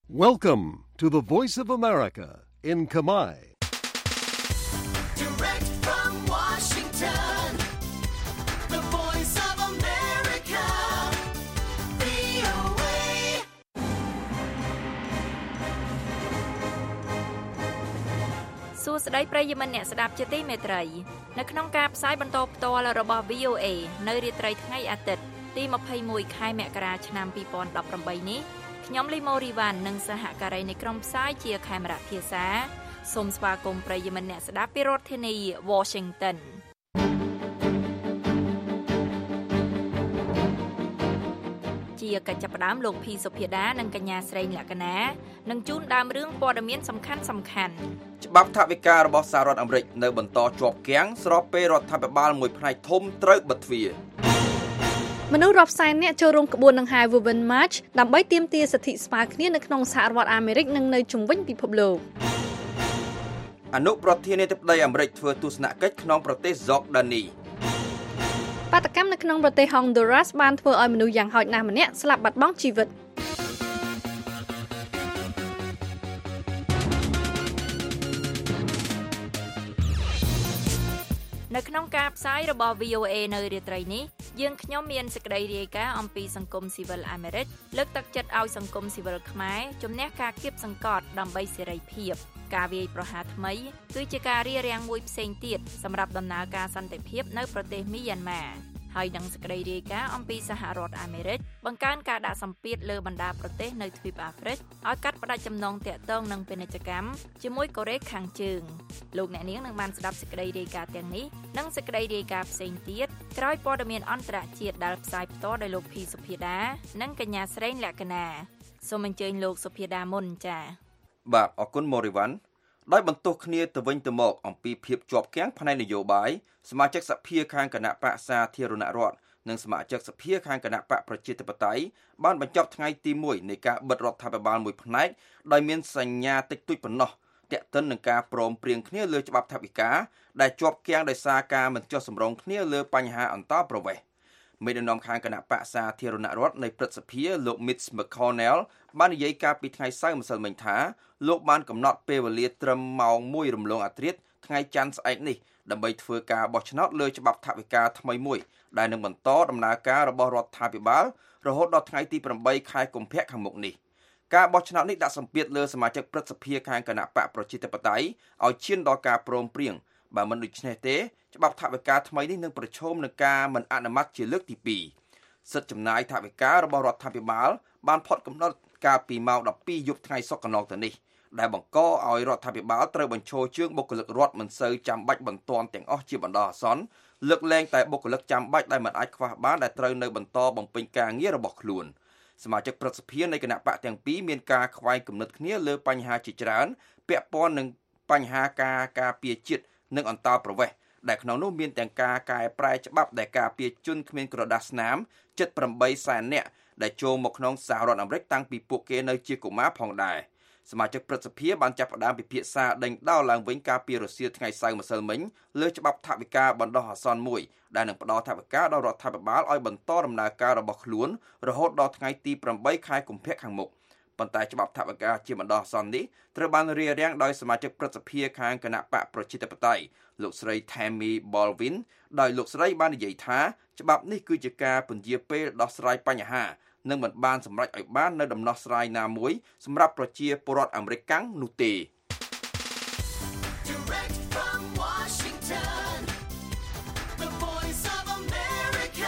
Welcome to the Voice of America in Khmer. Direct from Washington, the Voice of America, VOA. សួស្តីប្រិយមិត្តអ្នកស្ដាប់ជាទីមេត្រីនៅក្នុងការផ្សាយបន្តផ្ទាល់របស់ VOA នៅរាត្រីថ្ងៃអាទិត្យទី21ខែមករាឆ្នាំ2018នេះខ្ញុំលីម៉ូរីវ៉ាន់និងសហការីនៃក្រុមផ្សាយជាខេមរៈភាសាសូមស្វាគមន៍ប្រិយមិត្តអ្នកស្ដាប់ពីរដ្ឋធានី Washington ជាកិច្ចចាប់ផ្ដើមលោកភីសុភាដានិងកញ្ញាស្រីលក្ខណានឹងជូនដើមរឿងព័ត៌មានសំខាន់ច្បាប់ថវិការបស់សហរដ្ឋអាមេរិកនៅបន្តជាប់គាំងស្របពេលរដ្ឋាភិបាលមួយផ្នែកធំត្រូវបិទទ្វារមនុស្សរាប់សែននាក់ចូលរួមក្បួនដង្ហែ Women March ដើម្បីទាមទារសិទ្ធិស្មើគ្នានៅក្នុងសហរដ្ឋអាមេរិកនិងនៅជុំវិញពិភពលោកអនុប្រធានាធិបតីអាមេរិកធ្វើទស្សនកិច្ចក្នុងប្រទេសហ្សកដានីបាតកម្មនៅក្នុងប្រទេស Honduras បានធ្វើឲ្យមនុស្សយ៉ាងហោចណាស់ម្នាក់ស្លាប់បាត់បង់ជីវិតនៅក្នុងការផ្សាយរបស់ VOA នៅរាត្រីនេះយើងខ្ញុំមានសេចក្តីរាយការណ៍អំពីសង្គមស៊ីវិលអាមេរិកលើកទឹកចិត្តឲ្យសង្គមស៊ីវិលខ្មែរជំនះការគៀបសង្កត់ដើម្បីសេរីភាពការវាយប្រហារថ្មីគឺជាការរារាំងមួយផ្សេងទៀតសម្រាប់ដំណើរការសន្តិភាពនៅប្រទេសមីយ៉ាន់ម៉ាហើយនឹងសេចក្តីរាយការណ៍អំពីសហរដ្ឋអាមេរិកបង្កើនការដាក់សម្ពាធលើបណ្ដាប្រទេសនៅទ្វីបអាហ្វ្រិកឲ្យកាត់ផ្តាច់ចំណងទាក់ទងនឹងពាណិជ្ជកម្មជាមួយកូរ៉េខាងជើងលោកអ្នកនាងនឹងបានស្ដាប់សេចក្តីរាយការណ៍ទាំងនេះនិងសេចក្តីរាយការណ៍ផ្សេងទៀតក្រោយព័ត៌មានអន្តរជាតិដែលផ្សាយផ្ទាល់ដោយលោកភីសុភាដានិងកញ្ញាស្រីលក្ខណាសូមអញ្ជើញលោកសុភាដាមុនចា៎បាទអរគុណម៉ូរីវ៉ាន់ដោយបន្ទោសគ្នាទៅវិញទៅមកអំពីភាពជាប់គាំងផ្នែកនយោបាយសមាជិកសភាខាងគណៈបក្សសាធារណរដ្ឋនិងសមាជិកសភាខាងគណៈបកប្រជាធិបតេយ្យបានបញ្ចប់ថ្ងៃទី1នៃការបិទរដ្ឋាភិបាលមួយផ្នែកដោយមានសញ្ញាតិចតួចប៉ុណ្ណោះទាក់ទិននឹងការព្រមព្រៀងគ្នាលើច្បាប់ថវិកាដែលជាប់គាំងដោយសារការមិនចុះសម្រុងគ្នាលើបញ្ហាអន្តរប្រវេសន៍មេដឹកនាំខាងគណៈបក្សសាធារណរដ្ឋនៃព្រឹទ្ធសភាលោក Mitch McConnell បាននិយាយកាលពីថ្ងៃសៅរ៍ម្សិលមិញថាលោកបានកំណត់ពេលវេលាត្រឹមម៉ោង1រំលងអាធ្រាត្រថ្ងៃច័ន្ទស្អែកនេះដើម្បីធ្វើការបោះឆ្នោតលើច្បាប់ថវិកាថ្មីមួយដែលនឹងបន្តដំណើរការរបស់រដ្ឋាភិបាលរហូតដល់ថ្ងៃទី8ខែកុម្ភៈខាងមុខនេះការបោះឆ្នោតនេះដាក់សម្ពាធលើសមាជិកព្រឹទ្ធសភាខាងគណៈបកប្រជាធិបតេយ្យឲ្យឈានដល់ការព្រមព្រៀងបើមិនដូច្នេះទេច្បាប់ថវិកាថ្មីនេះនឹងប្រឈមនឹងការមិនអនុម័តជាលើកទី2សិទ្ធិចំណាយថវិការបស់រដ្ឋាភិបាលបានផុតកំណត់កាលពីម៉ោង12យប់ថ្ងៃសុក្រកន្លងទៅនេះដែលបង្កឲ្យរដ្ឋាភិបាលត្រូវបញ្ឈរជើងបុគ្គលិករដ្ឋមិនសូវចាំបាច់បន្ទាន់ទាំងអស់ជាបណ្ដោះអាសន្នលើកលែងតែបុគ្គលិកចាំបាច់ដែលមិនអាចខ្វះបានដែលត្រូវនៅបន្តបំពេញការងាររបស់ខ្លួនសមាជិកព្រឹទ្ធសភានៃគណៈបកទាំងពីរមានការខ្វែងគំនិតគ្នាលើបញ្ហាជាច្រើនពាក់ព័ន្ធនឹងបញ្ហាការពារជាតិនិងអន្តរប្រវេសន៍ដែលក្នុងនោះមានទាំងការកែប្រែច្បាប់ដែលការពារជនគ្មានក្រដាសស្នាមជិត8សែននាក់ដែលចូលមកក្នុងសហរដ្ឋអាមេរិកតាំងពីពួកគេនៅជាកុមារផងដែរសមាជិកព្រឹទ្ធសភាបានចាប់ផ្ដើមពិភាក្សាដេញដោលឡើងវិញកាលពីរសៀលថ្ងៃសៅរ៍ម្សិលមិញលើច្បាប់ថវិកាបណ្ដោះអាសន្នមួយដែលនឹងផ្ដល់ថវិកាដល់រដ្ឋាភិបាលឲ្យបន្តដំណើរការរបស់ខ្លួនរហូតដល់ថ្ងៃទី8ខែកុម្ភៈខាងមុខប៉ុន្តែច្បាប់ថវិកាជាបណ្ដោះអាសន្ននេះត្រូវបានរារាំងដោយសមាជិកព្រឹទ្ធសភាខាងគណៈបកប្រជាធិបតេយ្យលោកស្រី Tammy Baldwin ដោយលោកស្រីបាននិយាយថាច្បាប់នេះគឺជាការពន្យាពេលដោះស្រាយបញ្ហានឹងមិនបានសម្រេចឲ្យបាននៅដំណោះស្រាយណាមួយសម្រាប់ប្រជាពលរដ្ឋអាមេរិកកាំងនោះទេ Direct from Washington, the Voice of America,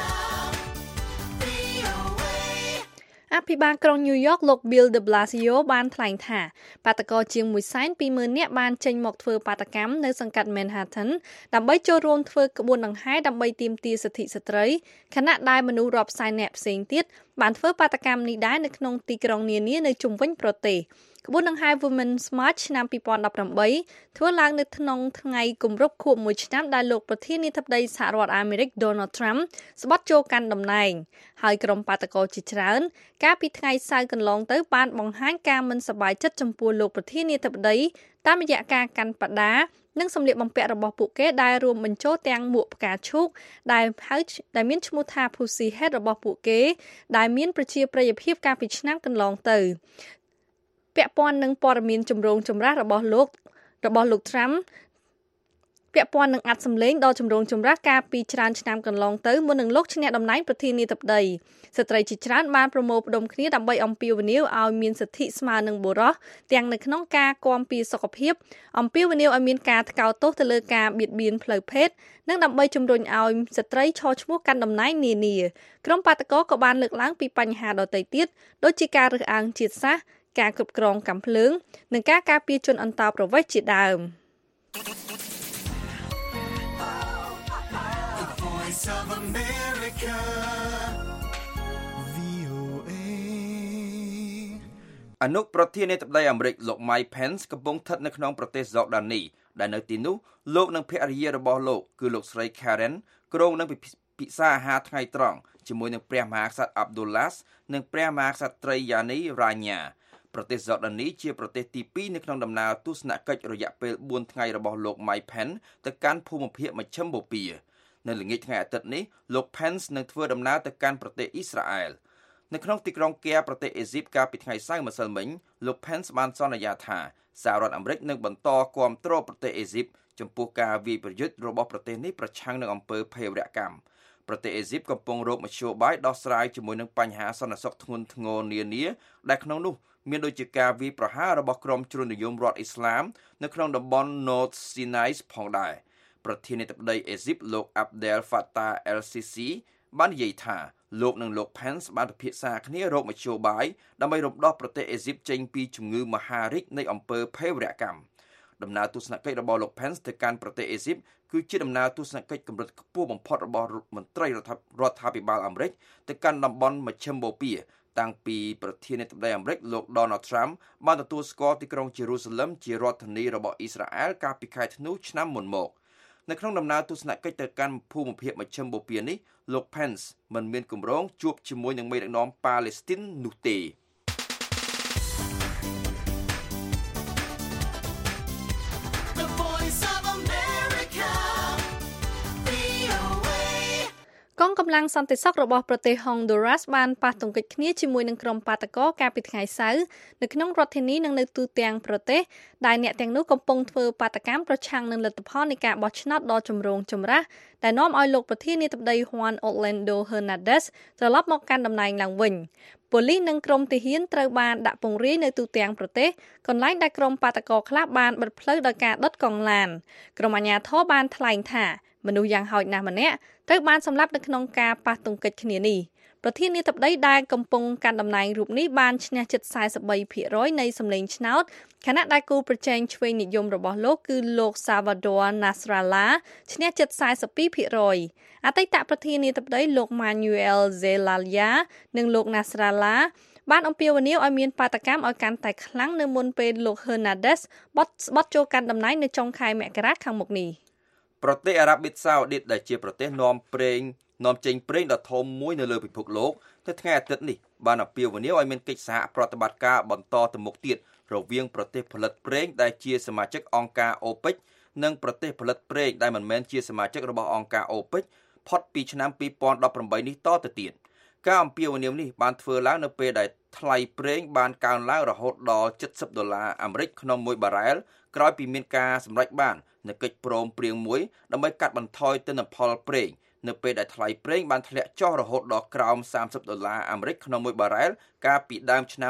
VOA. អភិបាលក្រុងញូវយ៉កលោក Bill de Blasio បានថ្លែងថាបាតកោជាង 120,000 នាក់បានចេញមកធ្វើបាតកម្មនៅសង្កាត់ Manhattan ដើម្បីចូលរួមធ្វើក្បួនដង្ហែដើម្បីទាមទារសិទ្ធិស្ត្រីខណៈដែលមនុស្សរាប់សែននាក់ផ្សេងទៀតបានធ្វើបាតកម្មនេះដែរនៅក្នុងទីក្រុងនានានៅជុំវិញប្រទេសក្បួនដង្ហែ Women's March ឆ្នាំ2018ធ្វើឡើងនៅក្នុងថ្ងៃគម្រប់ខួប1ឆ្នាំដែលលោកប្រធានាធិបតីសហរដ្ឋអាមេរិក Donald Trump ស្បត់ចូលកាន់តំណែងហើយក្រុមបាតកោជាច្រើនកាលពីថ្ងៃសៅរ៍កន្លងទៅបានបង្ហាញការមិនសប្បាយចិត្តចំពោះលោកប្រធានាធិបតីតាមរយៈការកាន់បដានិងសម្លៀកបំពាក់របស់ពួកគេដែលរួមបញ្ចូលទាំងមួកផ្កាឈូកដែលមានឈ្មោះថា Pussy Hat របស់ពួកគេដែលមានប្រជាប្រិយភាពកាលពីឆ្នាំកន្លងទៅពាក់ព័ន្ធនឹងព័ត៌មានចម្រូងចម្រាសរបស់លោក Trump ពាក់ព័ន្ធនឹងអត្តសម្លេងដ៏ចម្រូងចម្រាសកាលពីច្រើនឆ្នាំកន្លងទៅមុននឹងលោកឈ្នះតំណែងប្រធានាធិបតីស្ត្រីជាច្រើនបានប្រមូលផ្ដុំគ្នាដើម្បីអំពាវនាវឲ្យមានសិទ្ធិស្មើនឹងបុរសទាំងនៅក្នុងការគាំពារសុខភាពអំពាវនាវឲ្យមានការថ្កោលទោសទៅលើការបៀតបៀនផ្លូវភេទនិងដើម្បីជំរុញឲ្យស្ត្រីឈរឈ្មោះកាន់តំណែងនានាក្រុមបាតកោក៏បានលើកឡើងពីបញ្ហាដទៃទៀតដូចជាការរើសអើងជាតិសាសន៍ការគ្រប់គ្រងកាំភ្លើងនិងការការពារជនអន្តោប្រវេសន៍ជាដើម Voice of America, VOA. អនុប្រធានាធិបតីអាមេរិកលោក Mike Pence កំពុងស្ថិតនៅក្នុងប្រទេសហ្សកដានីដែលនៅទីនោះលោកនិងភរិយារបស់លោកគឺលោកស្រី Karen គ្រងនឹងពិសាអាហារថ្ងៃត្រង់ជាមួយនឹងព្រះមហាក្សត្រ Abdullah និងព្រះមហាក្សត្រី Yani Rania ប្រទេសហ្សកដានីជាប្រទេសទី2នៅក្នុងដំណើរទស្សនកិច្ចរយៈពេល4ថ្ងៃរបស់លោក Mike Pence ទៅកាន់ភូមិភាគមជ្ឈិមបូព៌ានៅល្ងាចថ្ងៃអាទិត្យនេះលោក Pence នឹងធ្វើដំណើរទៅកាន់ប្រទេសអ៊ីស្រាអែលនៅក្នុងទីក្រុងកែប្រទេសអេស៊ីបកាលពីថ្ងៃសៅរ៍ម្សិលមិញលោក Pence បានសន្យាថាសហរដ្ឋអាមេរិកនឹងបន្តគាំទ្រប្រទេសអេស៊ីបចំពោះការវាយប្រយុទ្ធរបស់ប្រទេសនេះប្រឆាំងនឹងអំពើភេរវកម្មប្រទេសអេស៊ីបកំពុងរកមធ្យោបាយដោះស្រាយជាមួយនឹងបញ្ហាសន្តិសុខធ្ងន់ធ្ងរនានាដែលក្នុងនោះមានដូចជាការវាយប្រហាររបស់ក្រុមជ្រុលនិយមរដ្ឋអ៊ីស្លាមនៅក្នុងតំបន់ North Sinai ផងដែរប្រធានាធិបតីអេស៊ីបលោក Abdel Fattah el-Sisi បាននិយាយថាលោកនិងលោក Pence បានពិភាក្សាគ្នារកមធ្យោបាយដើម្បីរំដោះប្រទេសអេស៊ីបចេញពីជំងឺមហារីកនៃអំពើភេរវកម្មដំណើរទស្សនកិច្ចរបស់លោក Pence ទៅកាន់ប្រទេសអេស៊ីបគឺជាដំណើរទស្សនកិច្ចកម្រិតខ្ពស់បំផុតរបស់មន្ត្រីរដ្ឋាភិបាលអាមេរិកទៅកាន់តំបន់មជ្ឈិមបូព៌ាតាំងពីប្រធានាធិបតីអាមេរិកលោក Donald Trump បានទទួលស្គាល់ទីក្រុង Jerusalem ជារដ្ឋធានីរបស់អ៊ីស្រាអែលកាលពីខែធ្នូឆ្នាំមុនមកនៅក្នុងដំណើរទស្សនកិច្ចទៅកាន់ភូមិភាគមជ្ឈិមបូព៌ានេះលោក Pence មិនមានគម្រោងជួបជាមួយនឹងមេដឹកនាំប៉ាឡេស្ទីននោះទេ The Voice of America, VOA. កងកម្លាំងសន្តិសុខរបស់ប្រទេសហុងដូរ៉ាសបានប៉ះទង្គិចគ្នាជាមួយនឹងក្រុមបាតកោកាលពីថ្ងៃសៅរ៍នៅក្នុងរដ្ឋធានីនិងនៅទូទាំងប្រទេសដែលអ្នកទាំងនោះកំពុងធ្វើបាតកម្មប្រឆាំងនឹងលទ្ធផលនៃការបោះឆ្នោតដ៏ចម្រូងចម្រាសដែលនាំឲ្យលោកប្រធានាធិបតី Juan Orlando Hernandez ត្រឡប់មកកាន់តំណែងឡើងវិញប៉ូលីសនិងក្រុមទាហានត្រូវបានដាក់ពង្រាយនៅទូទាំងប្រទេសកន្លែងដែលក្រុមបាតកោខ្លះបានបិទផ្លូវដោយការដុតកង់ឡានក្រុមអាជ្ញាធរបានថ្លែងថាមនុស្សយ៉ាងហោចណាស់ម្នាក់ត្រូវបានសម្លាប់នៅក្នុងការប៉ះទង្គិចគ្នានេះប្រធានាធិបតីដែលកំពុងកាន់តំណែងរូបនេះបានឈ្នះជិត 43% នៃសម្លេងឆ្នោតខណៈដែលគូប្រជែងឆ្វេងនិយមរបស់លោកគឺលោក Salvador Nasrallah ឈ្នះជិត 42% អតីតប្រធានាធិបតីលោក Manuel Zelaya និងលោក Nasrallah បានអំពាវនាវឲ្យមានបាតកម្មឲ្យកាន់តែខ្លាំងនៅមុនពេលលោក Hernandez បត់ចូលកាន់តំណែងនៅចុងខែមករាខាងមុខនេះប្រទេសអារ៉ាប៊ីសាអូឌីតដែលជាប្រទេសនាំចេញប្រេងដ៏ធំមួយនៅលើពិភពលោកទៅថ្ងៃអាទិត្យនេះបានអំពាវនាវឲ្យមានកិច្ចសហប្រតិបត្តិការបន្តទៅមុខទៀតរវាងប្រទេសផលិតប្រេងដែលជាសមាជិកអង្គការ OPEC និងប្រទេសផលិតប្រេងដែលមិនមែនជាសមាជិករបស់អង្គការ OPEC ផុតពីឆ្នាំ2018នេះតទៅទៀតការអំពាវនាវនេះបានធ្វើឡើងនៅពេលដែលថ្លៃប្រេងបានកើនឡើងរហូតដល់$70អាមេរិកក្នុងមួយបារ៉ែលក្រោយពីមានការសម្រេចបាននៅកិច្ចព្រមព្រៀងមួយដើម្បីកាត់បន្ថយទិន្នផលប្រេងនៅពេលដែលថ្លៃប្រេងបានធ្លាក់ចុះរហូតដល់ក្រោម$30អាមេរិកក្នុងមួយបារ៉ែលកាលពីដើមឆ្នាំ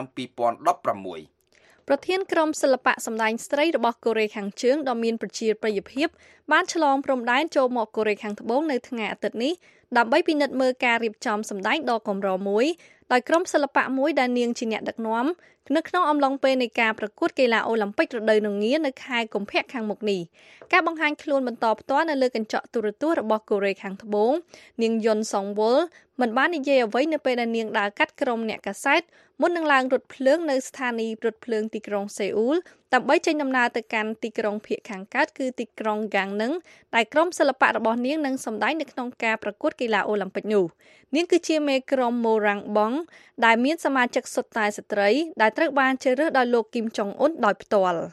2016 ប្រធានក្រុមសិល្បៈសម្ដែងស្ត្រីរបស់កូរ៉េខាងជើងដ៏មានប្រជាប្រិយភាពបានឆ្លងព្រំដែនចូលមកកូរ៉េខាងត្បូងនៅថ្ងៃអាទិត្យនេះដើម្បីពិនិត្យមើលការរៀបចំសម្ដែងដ៏កម្រមួយដោយក្រុមសិល្បៈមួយដែលនាងជាអ្នកដឹកនាំនៅក្នុងអំឡុងពេលនៃការប្រកួតកីឡាអូឡ িম্প ិករដូវនឹងងានៅខែកុម្ភៈខាងមុខនេះការបង្ហាញខ្លួនបន្តផ្ទាល់នៅលើកញ្ចក់ទូរទស្សន៍របស់កូរ៉េខាងត្បូងនាងយុនសុងវុលមិនបាននិយាយអ្វីនៅពេលដែលនាងដើរកាត់ក្រុមអ្នកកាសែតមុននឹងឡើងរថភ្លើងនៅស្ថានីយ៍រថភ្លើងទីក្រុងសេអ៊ូលដើម្បីចេញដំណើរទៅកាន់ទីក្រុងភាគខាងកើតគឺទីក្រុងហ្គាំងនឹងដែលក្រុមសិល្បៈរបស់នាងនឹងសម្ដែងនៅក្នុងការប្រកួតកីឡាអូឡ িম্প ិកនោះនាងគឺជាមេក្រុមម៉ូរ៉ាំងបងដែលមានសមាជិកសុទ្ធតែស្ត្រីដែលត្រូវបានជ្រើសរើសដោយលោកគីមចុងអ៊ុនដោយផ្ទាល់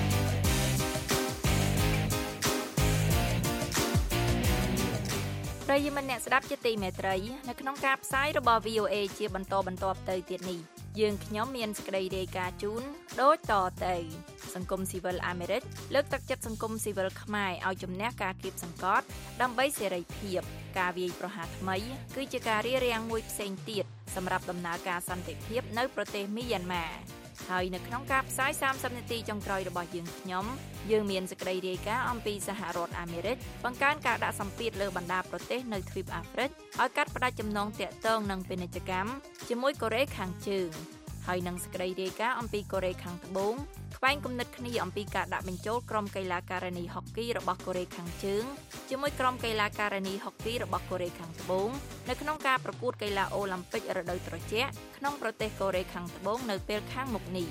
ប្ប្រិយមិត្តអ្នកស្ដាប់ជាទីមេត្រីនៅក្នុងការផ្សាយរបស់ VOA ជាបន្តទៅទៀតនេះយើងខ្ញុំមានសេចក្តីរាយការណ៍ជូនដូចតទៅសង្គមស៊ីវិលអាមេរិកលើកទឹកចិត្តសង្គមស៊ីវិលខ្មែរឲ្យជំនះការគៀបសង្កត់ដើម្បីសេរីភាពការវាយប្រហារថ្មីគឺជាការរារាំងមួយផ្សេងទៀតសម្រាប់ដំណើរការសន្តិភាពនៅប្រទេសមីយ៉ាន់ម៉ាហើយនៅក្នុងការផ្សាយ30នាទីចុងក្រោយរបស់យើងមានសេចក្តីរាយការណ៍អំពីសហរដ្ឋអាមេរិកបង្កើនការដាក់សម្ពាធលើបណ្ដាប្រទេសនៅទ្វីបអាហ្វ្រិកឲ្យកាត់ផ្តាច់ចំណងទាក់ទងនឹងពាណិជ្ជកម្មជាមួយកូរ៉េខាងជើងហើយនឹងសេចក្តីរាយការណ៍អំពីកូរ៉េខាងត្បូងខ្វែងគំនិតគ្នាអំពីការដាក់បញ្ចូលក្រុមកីឡាការិនីហុកគីរបស់កូរ៉េខាងជើងជាមួយក្រុមកីឡាការិនីហុកគីរបស់កូរ៉េខាងត្បូងនៅក្នុងការប្រកួតកីឡាអូឡ িম্প ិករដូវត្រជាក់ក្នុងប្រទេសកូរ៉េខាងត្បូងនៅពេលខាងមុខនេះ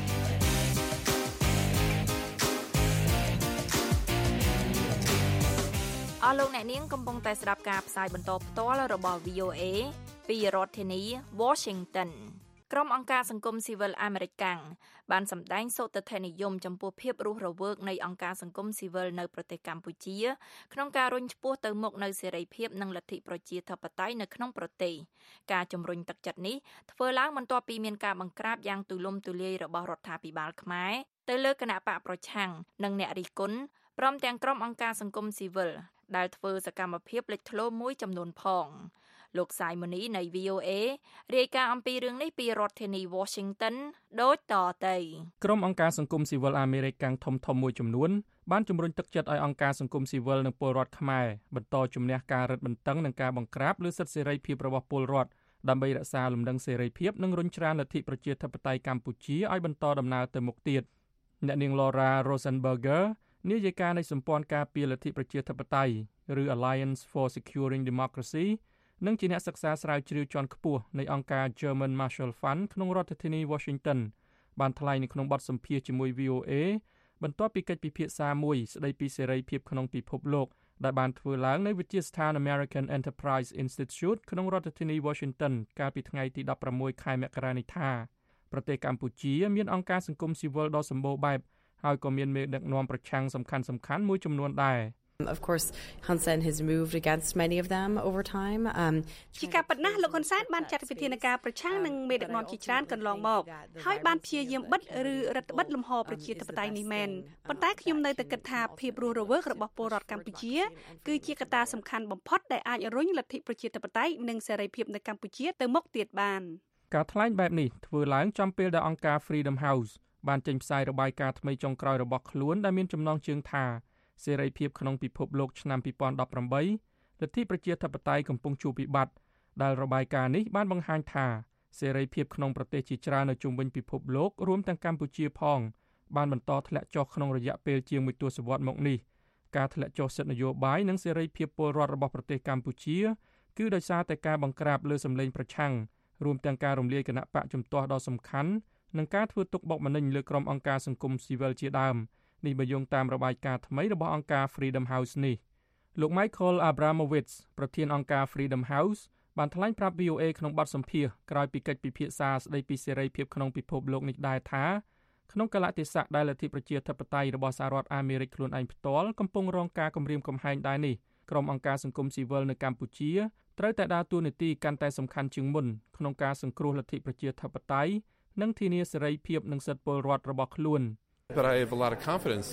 អស់លោកអ្នកនាងកំពុងតែស្ដាប់ការផ្សាយបន្តផ្ទាល់របស់ VOA ពីរដ្ឋធានី Washington ក្រុមអង្គការសង្គមស៊ីវិលអាមេរិកកាំងបានសម្ដែងសោកទស្សនិយមចំពោះភាពរស់រវើកនៃអង្គការសង្គមស៊ីវិលនៅប្រទេសកម្ពុជាក្នុងការរុញឆ្ពោះទៅមុខនៅសេរីភាពនិងលទ្ធិប្រជាធិបតេយ្យនៅក្នុងប្រទេសការជំរុញទឹកចិត្តនេះធ្វើឡើងបន្ទាប់ពីមានការបង្ក្រាបយ៉ាងទូលំទូលាយរបស់រដ្ឋាភិបាលខ្មែរទៅលើគណៈបកប្រឆាំងនិងអ្នករិះគន់ព្រមទាំងក្រុមអង្គការសង្គមស៊ីវិលដែលធ្វើសកម្មភាពលេចធ្លោមួយចំនួនផងលោកសាយម៉ូនីនៃ VOA រាយការណ៍អំពីរឿងនេះពីរដ្ឋធានី Washington ដូចតទៅក្រុមអង្គការសង្គមស៊ីវិលអាមេរិកកាំងធំមួយចំនួនបានជំរុញទឹកចិត្តឲ្យអង្គការសង្គមស៊ីវិលនិងពលរដ្ឋខ្មែរបន្តជំនះការរឹតបន្តឹងនិងការបង្ក្រាបលើសិទ្ធិសេរីភាពរបស់ពលរដ្ឋដើម្បីរក្សាលំនឹងសេរីភាពនិងរុញច្រានលទ្ធិប្រជាធិបតេយ្យកម្ពុជាឲ្យបន្តដំណើរទៅមុខទៀតអ្នកនាង Laura Rosenberger នាយិកានៃសម្ព័ន្ធការពារលទ្ធិប្រជាធិបតេយ្យឬ Alliance for Securing Democracy និងជាអ្នកសិក្សាស្រាវជ្រាវជាន់ខ្ពស់នៃអង្គការ German Marshall Fund ក្នុងរដ្ឋធានី Washington បានថ្លែងនៅក្នុងបទសម្ភាសន៍ជាមួយ VOA បន្ទាប់ពីកិច្ចពិភាក្សាមួយស្ដីពីសេរីភាពក្នុងពិភពលោកដែលបានធ្វើឡើងនៅវិទ្យាស្ថាន American Enterprise Institute ក្នុងរដ្ឋធានី Washington កាលពីថ្ងៃទី16ខែមករានេះថាប្រទេសកម្ពុជាមានអង្គការសង្គមស៊ីវិលដ៏សម្បូរបែបហើយក៏មានមេដឹកនាំប្រឆាំងសំខាន់មួយចំនួនដែរ Of course, Hun Sen has moved against many of them over time. ជាការពិតណាស់លោកហ៊ុនសែនបានចាត់វិធានការប្រឆាំងនឹងមេដឹកនាំជាច្រើនកន្លងមកហើយបានព្យាយាមបិទឬរដ្ឋបិទលំហប្រជាធិបតេយ្យនេះមែនប៉ុន្តែខ្ញុំនៅតែគិតថាភាពរស់រវើករបស់ពលរដ្ឋកម្ពុជាគឺជាកត្តាសំខាន់បំផុតដែលអាចរុញលទ្ធិប្រជាធិបតេយ្យនិងសេរីភាពនៅកម្ពុជាទៅមុខទៀតបានការថ្លែងបែបនេះធ្វើឡើងចំពេលដែលអង្គការ Freedom House បានចេញផ្សាយរបាយការណ៍ថ្មីចុងក្រោយរបស់ខ្លួនដែលមានចំណងជើងថាសេរីភាពក្នុងពិភពលោកឆ្នាំ2018លទ្ធិប្រជាធិបតេយ្យកំពុងជួបវិបត្តិដែលរបាយការណ៍នេះបានបង្ហាញថាសេរីភាពក្នុងប្រទេសជាច្រើននៅជុំវិញពិភពលោករួមទាំងកម្ពុជាផងបានបន្តធ្លាក់ចុះក្នុងរយៈពេលជាង1ទសវត្សរ៍មកនេះការធ្លាក់ចុះសិទ្ធិនយោបាយនិងសេរីភាពពលរដ្ឋរបស់ប្រទេសកម្ពុជាគឺដោយសារតែការបង្ក្រាបលើសម្លេងប្រឆាំងរួមទាំងការរំលាយគណៈបកជំទាស់ដ៏សំខាន់និងការធ្វើទុកបុកម្នេញលើក្រុមអង្គការសង្គមស៊ីវិលជាដើមនេះបើយោងតាមរបាយការណ៍ថ្មីរបស់អង្គការ Freedom House នេះលោក Michael Abramowitz ប្រធានអង្គការ Freedom House បានថ្លែងប្រាប់ VOA ក្នុងបទសម្ភាសន៍ក្រោយពីកិច្ចពិភាក្សាស្ដីពីសេរីភាពក្នុងពិភពលោកនេះដែរថាក្នុងកាលៈទេសៈដែលលទ្ធិប្រជាធិបតេយ្យរបស់សហរដ្ឋអាមេរិកខ្លួនឯងផ្ទាល់កំពុងរងការគំរាមកំហែងដែរនេះក្រុមអង្គការសង្គមស៊ីវិលនៅកម្ពុជាត្រូវតែដើរតួនាទីកាន់តែសំខាន់ជាងមុនក្នុងការសង្គ្រោះលទ្ធិប្រជាធិបតេយ្យនិងធានាសេរីភាពនិងសិទ្ធិពលរដ្ឋរបស់ខ្លួន But I have a lot of confidence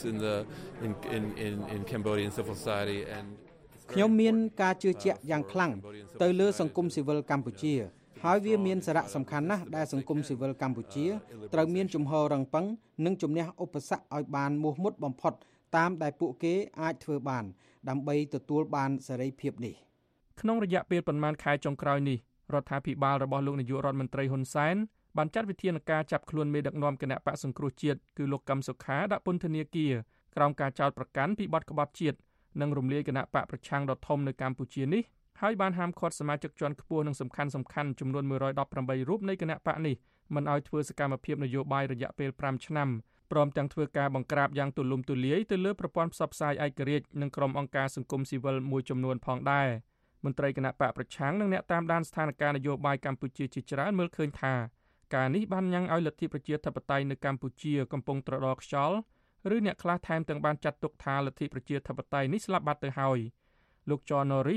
in Cambodian civil society and ខ្ញុំមានការជឿជាក់យ៉ាងខ្លាំងទៅលើសង្គមស៊ីវិលកម្ពុជាហើយវាមានសារៈសំខាន់ណាស់ដែលសង្គមស៊ីវិលកម្ពុជាត្រូវមានជំហររឹងប៉ឹងនិងជំនះឧបសគ្គឲ្យបានមោះមុតបំផុតតាមដែលពួកគេអាចធ្វើបានដើម្បីទទួលបានសេរីភាពនេះក្នុងរយៈពេលប្រមាណខែចុងក្រោយនេះរដ្ឋាភិបាលរបស់លោកនាយករដ្ឋមន្ត្រីហ៊ុនសែនបានចាត់វិធានការចាប់ខ្លួនមេដឹកនាំគណៈបកសង្គ្រោះជាតិគឺលោកកឹមសុខាដាក់ពន្ធនាគារក្រោមការចោទប្រកាន់ពីបទក្បត់ជាតិនិងរំលាយគណៈបកប្រឆាំងដ៏ធំនៅកម្ពុជានេះហើយបានហាមឃាត់សមាជិកជាន់ខ្ពស់និងសំខាន់ចំនួន118រូបនៃគណៈបកនេះមិនឲ្យធ្វើសកម្មភាពនយោបាយរយៈពេល5ឆ្នាំព្រមទាំងធ្វើការបង្ក្រាបយ៉ាងទូលំទូលាយទៅលើប្រព័ន្ធផ្សព្វផ្សាយឯករាជ្យនិងក្រុមអង្គការសង្គមស៊ីវិលមួយចំនួនផងដែរមន្ត្រីគណៈបកប្រឆាំងនិងអ្នកតាមដានស្ថានភាពនយោបាយកម្ពុជាជាច្រើនមើលឃើញថាការនេះបានញ៉ាំងឲ្យលទ្ធិប្រជាធិបតេយ្យនៅកម្ពុជាកំពុងត្រដរខ្យល់ឬអ្នកខ្លះថែមទាំងបានចាត់ទុកថាលទ្ធិប្រជាធិបតេយ្យនេះស្លាប់បាត់ទៅហើយលោក John Norris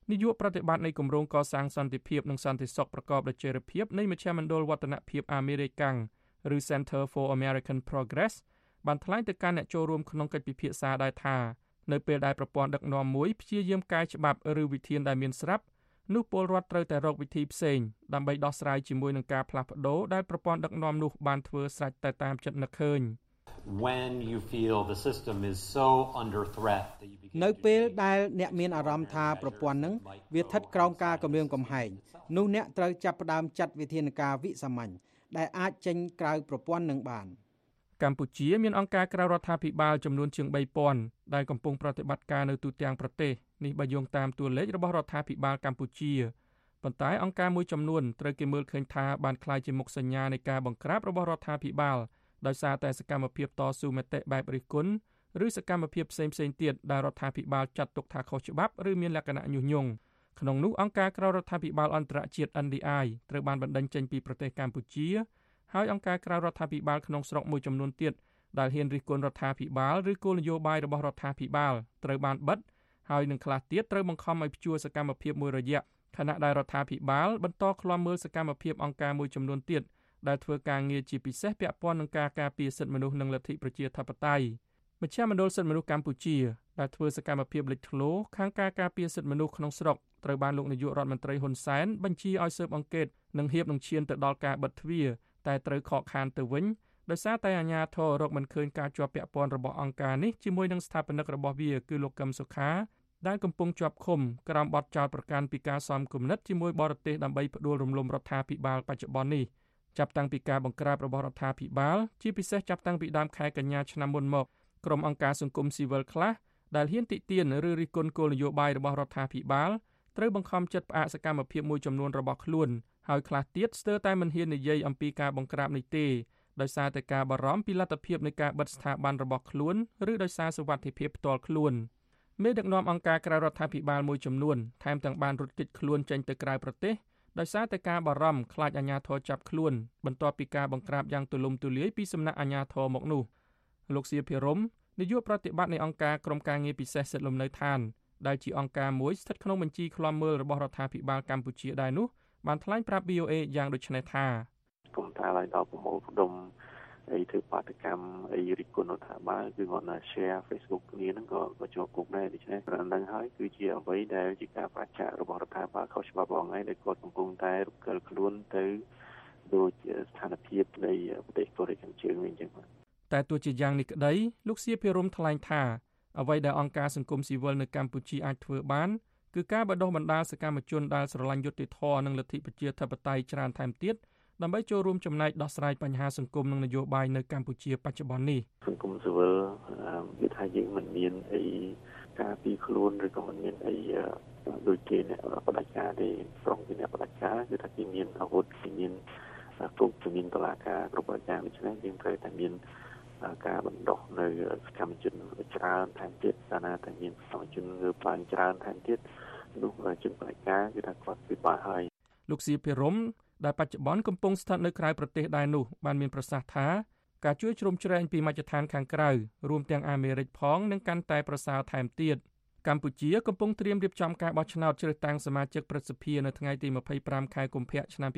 នាយកប្រតិបត្តិនៃគម្រោងកសាងសន្តិភាពនិងសន្តិសុខប្រកបដោយចីរភាពនៃមជ្ឈមណ្ឌលវឌ្ឍនភាពអាមេរិកាំងឬ Center for American Progress បានថ្លែងទៅកាន់អ្នកចូលរួមក្នុងកិច្ចពិភាក្សាដែរថានៅពេលដែលប្រព័ន្ធដឹកនាំមួយព្យាយាមកែច្បាប់ឬវិធានដែលមានស្រាប់នោះពលរដ្ឋត្រូវតែរកវិធីផ្សេងដើម្បីដោះស្រាយជាមួយនឹងការផ្លាស់ប្ដូរដែលប្រព័ន្ធដឹកនាំនោះបានធ្វើស្រេចតែតាមចិត្តនឹកឃើញ When you feel the system is so under threat that you begin នៅពេលដែលអ្នកមានអារម្មណ៍ថាប្រព័ន្ធនឹងវាស្ថិតក្រោមការគំរាមកំហែងនោះអ្នកត្រូវចាប់ផ្ដើមចាត់វិធានការវិសាមញ្ញដែលអាចចេញក្រៅប្រព័ន្ធនឹងបានកម្ពុជាមានអង្គការក្រៅរដ្ឋាភិបាលចំនួនជាង 3000 ដែលកំពុងប្រតិបត្តិការនៅទូទាំងប្រទេសនេះបើយោងតាមតួលេខរបស់រដ្ឋាភិបាលកម្ពុជាប៉ុន្តែអង្គការមួយចំនួនត្រូវគេមើលឃើញថាបានក្លាយជាមុខសញ្ញានៃការបង្ក្រាបរបស់រដ្ឋាភិបាលដោយសារតែសកម្មភាពតស៊ូមតិបែបរិះគន់ឬសកម្មភាពផ្សេងៗទៀតដែលរដ្ឋាភិបាលចាត់ទុកថាខុសច្បាប់ឬមានលក្ខណៈញុះញង់ក្នុងនោះអង្គការក្រៅរដ្ឋាភិបាលអន្តរជាតិ NDI ត្រូវបានបណ្តេញចេញពីប្រទេសកម្ពុជាហើយអង្គការក្រៅរដ្ឋាភិបាលក្នុងស្រុកមួយចំនួនទៀតដែលហ៊ានរិះគន់រដ្ឋាភិបាលឬគោលនយោបាយរបស់រដ្ឋាភិបាលត្រូវបានបិទហើយនឹងខ្លះទៀតត្រូវបង្ខំឲ្យព្យួរសកម្មភាពមួយរយៈខណៈដែលរដ្ឋាភិបាលបន្តឃ្លាំមើលសកម្មភាពអង្គការមួយចំនួនទៀតដែលធ្វើការងារជាពិសេសពាក់ព័ន្ធនឹងការការពារសិទ្ធិមនុស្សនិងលទ្ធិប្រជាធិបតេយ្យមជ្ឈមណ្ឌលសិទ្ធិមនុស្សកម្ពុជាដែលធ្វើសកម្មភាពលេចធ្លោខាងការការពារសិទ្ធិមនុស្សក្នុងស្រុកត្រូវបានលោកនាយករដ្ឋមន្ត្រីហ៊ុនសែនបញ្ជាឲ្យស៊ើបអង្កេតនិងហៀបនឹងឈានទៅដល់ការបិទទ្វារតែត្រូវខកខានទៅវិញដោយសារតែអាជ្ញាធររកមិនឃើញការជាប់ពាក់ព័ន្ធរបស់អង្គការនេះជាមួយនឹងស្ថាបនិករបស់វាគឺលោកកឹមសុខាដែលកំពុងជាប់ឃុំក្រោមបទចោទប្រកាន់ពីការសំគំនិតជាមួយបរទេសដើម្បីផ្ដួលរំលំរដ្ឋាភិបាលបច្ចុប្បន្ននេះចាប់តាំងពីការបង្ក្រាបរបស់រដ្ឋាភិបាលជាពិសេសចាប់តាំងពីដើមខែកញ្ញាឆ្នាំមុនមកក្រុមអង្គការសង្គមស៊ីវិលខ្លះដែលហ៊ានតិទៀនឬរិះគន់គោលនយោបាយរបស់រដ្ឋាភិបាលត្រូវបង្ខំចិត្តផ្អាកសកម្មភាពមួយចំនួនរបស់ខ្លួនហើយខ្លះទៀតស្ទើរតែមិនហ៊ាននិយាយអំពីការបង្ក្រាបនេះទេដោយសារតែការបារម្ភពីលទ្ធភាពនៃការបិទស្ថាប័នរបស់ខ្លួនឬដោយសារសុវត្ថិភាពផ្ទាល់ខ្លួនមេដឹកនាំអង្គការក្រៅរដ្ឋាភិបាលមួយចំនួនថែមទាំងបានរត់គេចខ្លួនចេញទៅក្រៅប្រទេសដោយសារតែការបារម្ភខ្លាចអាជ្ញាធរចាប់ខ្លួនបន្ទាប់ពីការបង្ក្រាបយ៉ាងទូលំទូលាយពីសំណាក់អាជ្ញាធរមកនោះលោកសៀភិរមនាយកប្រតិបត្តិនៃអង្គការក្រមការងារពិសេសសិទ្ធិលំនៅឋានដែលជាអង្គការមួយស្ថិតក្នុងបញ្ជីឃ្លាំមើលរបស់រដ្ឋាភិបាលកម្ពុជាដែរនោះបានថ្លែងប្រាប់ VOA យ៉ាងដូចនេះថាគុំថាឲ្យដល់ប្រមូលផ្ដុំអីធ្វើបាតកម្មអីរិះគន់រដ្ឋាភិបាលគឺគាត់ណា share Facebook គ្នាហ្នឹងក៏ជាប់គុកដែរដូច្នេះប្រហែលហ្នឹងហើយគឺជាអ្វីដែលជាការប្រឆាំងរបស់រដ្ឋាភិបាលខុសច្បាប់របស់ថ្ងៃដែលគាត់កំពុងតែរំកិលខ្លួនទៅដូចស្ថានភាពនៃប្រទេសកូរ៉េខាងជើងវិញអញ្ចឹងតែទោះជាយ៉ាងនេះក្តីលោកសៀភិរមថ្លែងថាអ្វីដែលអង្គការសង្គមស៊ីវិលនៅកម្ពុជាអាចធ្វើបានគឺការបណ្ដុះបណ្ដាលសកម្មជនដែលស្រឡាញ់យុត្តិធម៌និងលទ្ធិប្រជាធិបតេយ្យច្រើនថែមទៀតដើម្បីចូលរួមចំណែកដោះស្រាយបញ្ហាសង្គមនិងនយោបាយនៅកម្ពុជាបច្ចុប្បន្ននេះសង្គមស៊ីវិលវាថាយើងមិនមានអីការពីខ្លួនឬក៏មិនមានអីដូចគេអ្នកបដិការទេស្រង់ពីអ្នកបដិការគឺថាគេមានអាវុធគេមានគុកជំនាញតុលាការគ្រប់ប្រការដូច្នេះយើងត្រូវតែមានការបណ្ដុះនៅសកម្មជនច្រើនថែមទៀតកាលណាតែមានសកម្មជនងើបឡើងច្រើនថែមទៀតនោះជនបដិការគឺថាគាត់ពិបាកហើយលោកសៀភិរមដែលបច្ចុប្បន្នកំពុងស្ថិតនៅក្រៅប្រទេសដែរនោះបានមានប្រសាសន៍ថាការជួយជ្រោមជ្រែងពីមជ្ឈដ្ឋានខាងក្រៅរួមទាំងអាមេរិកផងនឹងកាន់តែប្រសើរថែមទៀតកម្ពុជាកំពុងត្រៀមរៀបចំការបោះឆ្នោតជ្រើសតាំងសមាជិកព្រឹទ្ធសភានៅថ្ងៃទី25ខែកុម្ភៈឆ្នាំ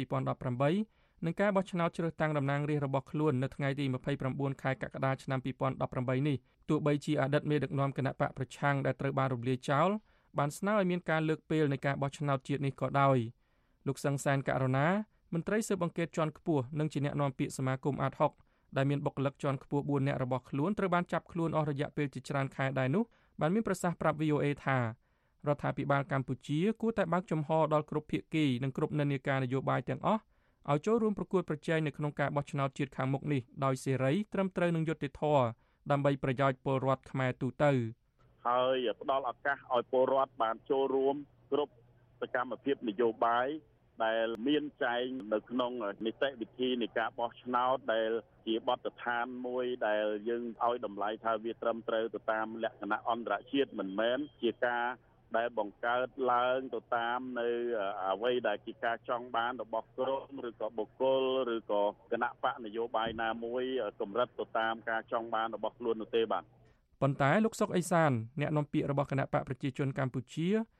2018និងការបោះឆ្នោតជ្រើសតាំងតំណាងរាស្ត្ររបស់ខ្លួននៅថ្ងៃទី29ខែកក្កដាឆ្នាំ2018នេះទោះបីជាអតីតមេដឹកនាំគណៈបកប្រឆាំងដែលត្រូវបានរំលាយចោលបានស្នើឲ្យមានការលើកពេលនៃការបោះឆ្នោតជាតិនេះក៏ដោយលោកសង្សានករណាមន្ត្រីស៊ើបអង្កេតជាន់ខ្ពស់និងជាអ្នកនាំពាក្យសមាគមអាតហុកដែលមានបុគ្គលិកជាន់ខ្ពស់4នាក់របស់ខ្លួនត្រូវបានចាប់ខ្លួនអស់រយៈពេលជាច្រើនខែដែរនោះបានមានប្រសាសន៍ប្រាប់ VOA ថារដ្ឋាភិបាលកម្ពុជាគួរតែបើកចំហដល់គ្រប់ភាគីនិងគ្រប់និន្នាការនយោបាយទាំងអស់ឲ្យចូលរួមប្រកួតប្រជែងនៅក្នុងការបោះឆ្នោតជាតិខាងមុខនេះដោយសេរីត្រឹមត្រូវនិងយុត្តិធម៌ដើម្បីប្រយោជន៍ពលរដ្ឋខ្មែរទូទៅហើយផ្ដល់ឱកាសឲ្យពលរដ្ឋបានចូលរួមគ្រប់សកម្មភាពនយោបាយដែលមានចែងនៅក្នុងនីតិវិធីនៃការបោះឆ្នោតដែលជាបទដ្ឋានមួយដែលយើងឲ្យតម្លៃថាវាត្រឹមត្រូវទៅតាមលក្ខណៈអន្តរជាតិមិនមែនជាការដែលបង្កើតឡើងទៅតាមនៅអ្វីដែលជាការចង់បានរបស់ក្រុមឬក៏បុគ្គលឬក៏គណៈបកនយោបាយណាមួយកម្រិតទៅតាមការចង់បានរបស់ខ្លួននោះទេបាទប៉ុន្តែលោកសុកអេសានអ្នកនាំពាក្យរបស់គណៈបកប្រជាជនកម្ពុជា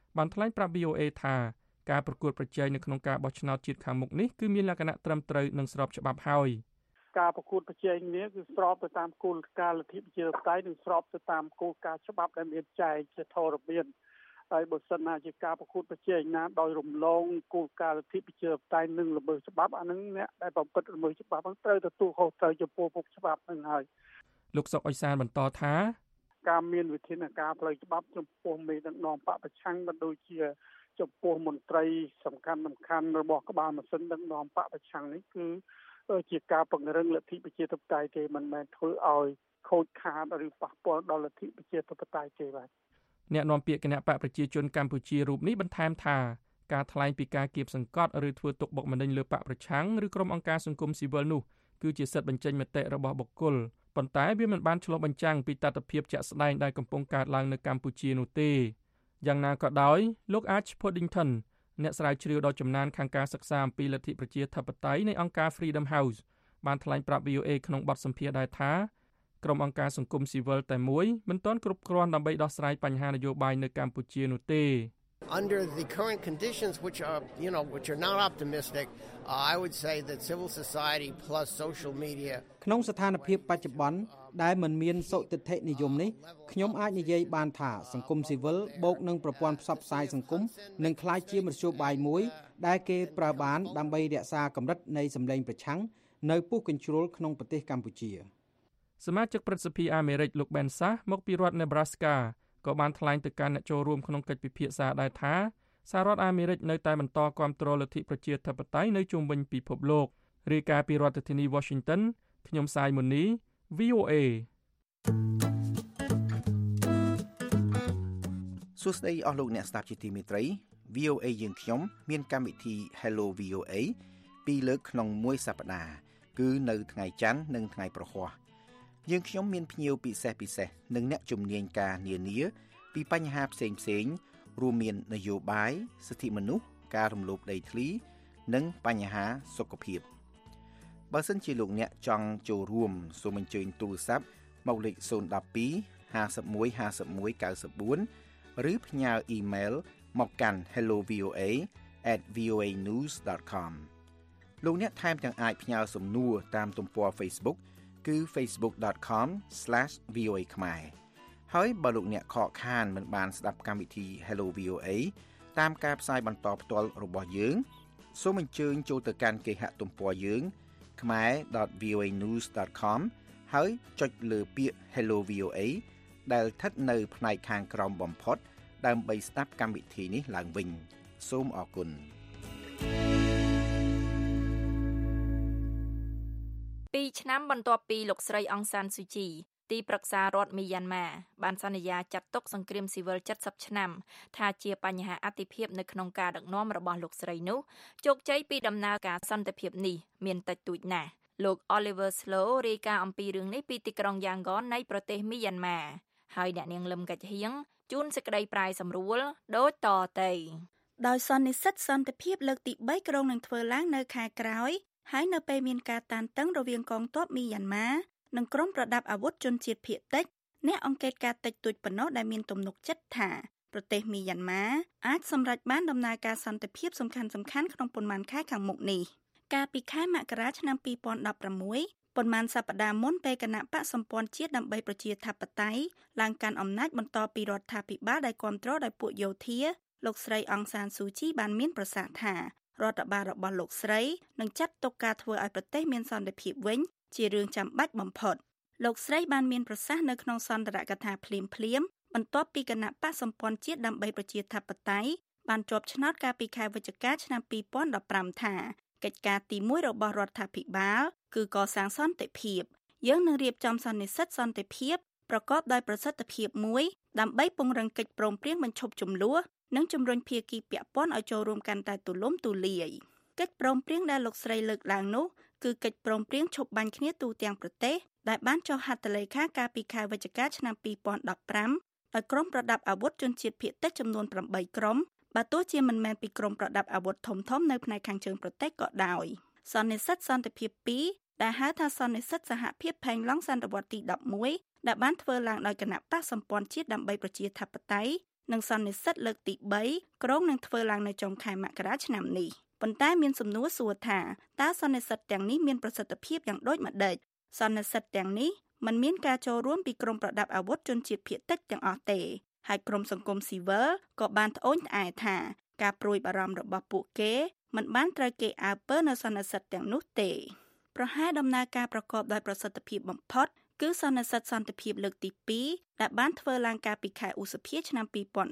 បានថ្លែងប្រាប់ VOA ថាការប្រកួតប្រជែងនៅក្នុងការបោះឆ្នោតជាតិខាងមុខនេះគឺមានលក្ខណៈត្រឹមត្រូវនិងស្របច្បាប់ហើយការប្រកួតប្រជែងនេះគឺស្របទៅតាមគោលការណ៍លទ្ធិប្រជាធិបតេយ្យនិងស្របទៅតាមគោលការណ៍ច្បាប់ដែលមានចែងជាធរមានហើយបើសិនណាជាការប្រកួតប្រជែងណាដោយរំលងគោលការណ៍លទ្ធិប្រជាធិបតេយ្យនិងល្មើសច្បាប់អានឹងអ្នកដែលបំពេញល្មើសច្បាប់ហ្នឹងត្រូវទទួលខុសត្រូវចំពោះមុខច្បាប់ហ្នឹងហើយលោកសុកអេសានបន្តថាការមានវិធានការផ្លូវច្បាប់ចំពោះមេដឹកនាំបកប្រឆាំងក៏ដូចជាចំពោះមន្ត្រីសំខាន់របស់ក្បាលម៉ាស៊ីនដឹកនាំបកប្រឆាំងនេះគឺជាការពង្រឹងលទ្ធិប្រជាធិបតេយ្យទេមិនមែនធ្វើឲ្យខូចខាតឬប៉ះពាល់ដល់លទ្ធិប្រជាធិបតេយ្យទេបាទអ្នកនាំពាក្យគណៈបកប្រជាជនកម្ពុជារូបនេះបន្ថែមថាការថ្លែងពីការគៀបសង្កត់ឬធ្វើទុកបុកម្នេញលើបកប្រឆាំងឬក្រុមអង្គការសង្គមស៊ីវិលនោះគឺជាសិទ្ធិបញ្ចេញមតិរបស់បុគ្គលប៉ុន្តែវាមិនបានឆ្លុះបញ្ចាំងពីតថភាពជាក់ស្ដែងដែលកំពុងកើតឡើងនៅកម្ពុជានោះទេយ៉ាងណាក៏ដោយលោក Arch Poddington អ្នកស្រាវជ្រាវដ៏ចំណានខាងការសិក្សាអំពីលទ្ធិប្រជាធិបតេយ្យនៃអង្គការ Freedom House បានថ្លែងប្រាប់ VOA ក្នុងបទសម្ភាសន៍ដែរថាក្រុមអង្គការសង្គមស៊ីវិលតែមួយមិនទាន់គ្រប់គ្រាន់ដើម្បីដោះស្រាយបញ្ហានយោបាយនៅកម្ពុជានោះទេ Under the current conditions which are not optimistic, I would say that civil society plus social media ក្នុងស្ថានភាពបច្ចុប្បន្នដែលមិនមានសុទិដ្ឋិនិយមនេះខ្ញុំអាចនិយាយបានថាសង្គមស៊ីវិលបូកនឹងប្រព័ន្ធផ្សព្វផ្សាយសង្គមនឹងក្លាយជាមធ្យោបាយមួយដែលគេប្រើបានដើម្បីរក្សាកម្រិតនៃសម្លេងប្រឆាំងនៅពុះកញ្ជ្រោលក្នុងប្រទេសកម្ពុជាសមាជិកព្រឹទ្ធសភាអាមេរិកលោក Ben Sass មកពីរដ្ឋ Nebraska ក៏បានថ្លែងទៅកាន់អ្នកចូលរួមក្នុងកិច្ចពិភាក្សាដែរថាសហរដ្ឋអាមេរិកនៅតែបន្តគាំទ្រលទ្ធិប្រជាធិបតេយ្យនៅជុំវិញពិភពលោករាយការណ៍ពីរដ្ឋធានី Washington ខ្ញុំសាយមុននី VOA សួស្តីអស់លោកអ្នកស្ដាប់ជាទីមេត្រី VOA យើងខ្ញុំមានកម្មវិធី Hello VOA ពីរលើកក្នុងមួយសប្តាហ៍គឺនៅថ្ងៃច័ន្ទនិងថ្ងៃប្រហ័សយើងខ្ញុំមានភ្ញៀវពិសេសនិងអ្នកជំនាញការនានាពីបញ្ហាផ្សេងរួមមាននយោបាយសិទ្ធិមនុស្សការរំលោភដីធ្លីនិងបញ្ហាសុខភាពបើសិនជាលោកអ្នកចង់ចូលរួមសូមអញ្ជើញទូរស័ព្ទមកលេខ012 51 51 94 ឬផ្ញើអ៊ីមែលមកកាន់ hellovoa@voanews.com លោកអ្នកថែមទាំងអាចផ្ញើសំណួរតាមទំព័រ Facebook គឺ facebook.com/voa ខ្មែរហើយបើលោកអ្នកខកខានមិនបានស្ដាប់កម្មវិធី Hello VOA តាមការផ្សាយបន្តផ្ទាល់របស់យើងសូមអញ្ជើញចូលទៅកាន់គេហទំព័រយើង khmer.voanews.com ហើយចុចលើពាក្យ Hello VOA ដែលស្ថិតនៅផ្នែកខាងក្រោមបំផុតដើម្បីស្ដាប់កម្មវិធីនេះឡើងវិញសូមអរគុណ 2ឆ្នាំបន្ទាប់ពីលោកស្រីអង្សានស៊ូជីទីប្រឹក្សារដ្ឋមីយ៉ាន់ម៉ាបានសន្យាចាត់ទុកសង្គ្រាមស៊ីវិល70ឆ្នាំថាជាបញ្ហាអតិភិបនៅក្នុងការដឹកនាំរបស់លោកស្រីនោះជោគជ័យពីដំណើរការសន្តិភាពនេះមានតិចតួចណាស់លោក Oliver Slow រាយការណ៍អំពីរឿងនេះពីទីក្រុងយ៉ាងហ្គននៃប្រទេសមីយ៉ាន់ម៉ាហើយអ្នកនាងលឹមកាច់ហៀងជូនសេចក្តីប្រាយសម្រួលដូចតទៅដោយសន្និសីទសន្តិភាពលើកទី3ក្រុងនឹងធ្វើឡើងនៅខែក្រោយហើយនៅពេលមានការតានតឹងរវាងកងទ័ពមីយ៉ាន់ម៉ានិងក្រុមប្រដាប់អាវុធជនជាតិភាគតិចអ្នកអង្កេតការតិចតួចប៉ុណ្ណោះដែលមានទំនុកចិត្តថាប្រទេសមីយ៉ាន់ម៉ាអាចសម្រេចបានដំណើរការសន្តិភាពសំខាន់ៗក្នុងប៉ុន្មានខែខាងមុខនេះកាលពីខែមករាឆ្នាំ2016ប៉ុន្មានសប្តាហ៍មុនពេលគណៈបកសម្ព័ន្ធជាតិដើម្បីប្រជាធិបតេយ្យឡើងកាន់អំណាចបន្តពីរដ្ឋាភិបាលដែលគ្រប់គ្រងដោយពួកយោធាលោកស្រីអង្សានស៊ូជីបានមានប្រសាសន៍ថារដ្ឋបាលរបស់លោកស្រីនឹងចាត់ទុកការធ្វើឲ្យប្រទេសមានសន្តិភាពវិញជារឿងចាំបាច់បំផុតលោកស្រីបានមានប្រសាសន៍នៅក្នុងសន្ទរកថាភ្លាមបន្ទាប់ពីគណៈបកសម្ព័ន្ធជាតិដើម្បីប្រជាធិបតេយ្យបានជាប់ឆ្នោតកាលពីខែវិច្ឆិកាឆ្នាំ2015ថាកិច្ចការទី1របស់រដ្ឋាភិបាលគឺកសាងសន្តិភាពយើងនឹងរៀបចំសន្និសីទសន្តិភាពប្រកបដោយប្រសិទ្ធភាពមួយដើម្បីពង្រឹងកិច្ចព្រមព្រៀងបញ្ឈប់ជម្លោះនិងជំរុញភាគីពាក់ព័ន្ធឲ្យចូលរួមកាន់តែទូលំទូលាយកិច្ចព្រមព្រៀងដែលលោកស្រីលើកឡើងនោះគឺកិច្ចព្រមព្រៀងឈប់បាញ់គ្នាទូទាំងប្រទេសដែលបានចុះហត្ថលេខាកាលពីខែវិច្ឆិកាឆ្នាំ2015ដោយក្រុមប្រដាប់អាវុធជនជាតិភាគតិចចំនួន8ក្រុមបើទោះជាមិនមែនពីក្រុមប្រដាប់អាវុធធំៗនៅផ្នែកខាងជើងប្រទេសក៏ដោយសន្និសីទសន្តិភាព2ដែលហៅថាសន្និសីទសហភាពផេងឡុងសតវត្សទី11ដែលបានធ្វើឡើងដោយគណៈបកសម្ព័ន្ធជាតិដើម្បីប្រជាធិបតេយ្យនិងសន្និសីទលើកទី3ក្រុងនឹងធ្វើឡើងនៅចុងខែមករាឆ្នាំនេះប៉ុន្តែមានសំណួរសួរថាតើសន្និសីទទាំងនេះមានប្រសិទ្ធភាពយ៉ាងដូចម្តេចសន្និសីទទាំងនេះមិនមានការចូលរួមពីក្រុមប្រដាប់អាវុធជនជាតិភាគតិចទាំងអស់ទេហើយក្រុមសង្គមស៊ីវិលក៏បានត្អូញត្អែថាការព្រួយបារម្ភរបស់ពួកគេមិនបានត្រូវគេអើពើនៅសន្និសីទទាំងនោះទេប្រហែលដំណើរការប្រកបដោយប្រសិទ្ធភាពបំផុតគឺសន្និសីទសន្តិភាពលើកទី2ដែលបានធ្វើឡើងកាលពីខែឧសភាឆ្នាំ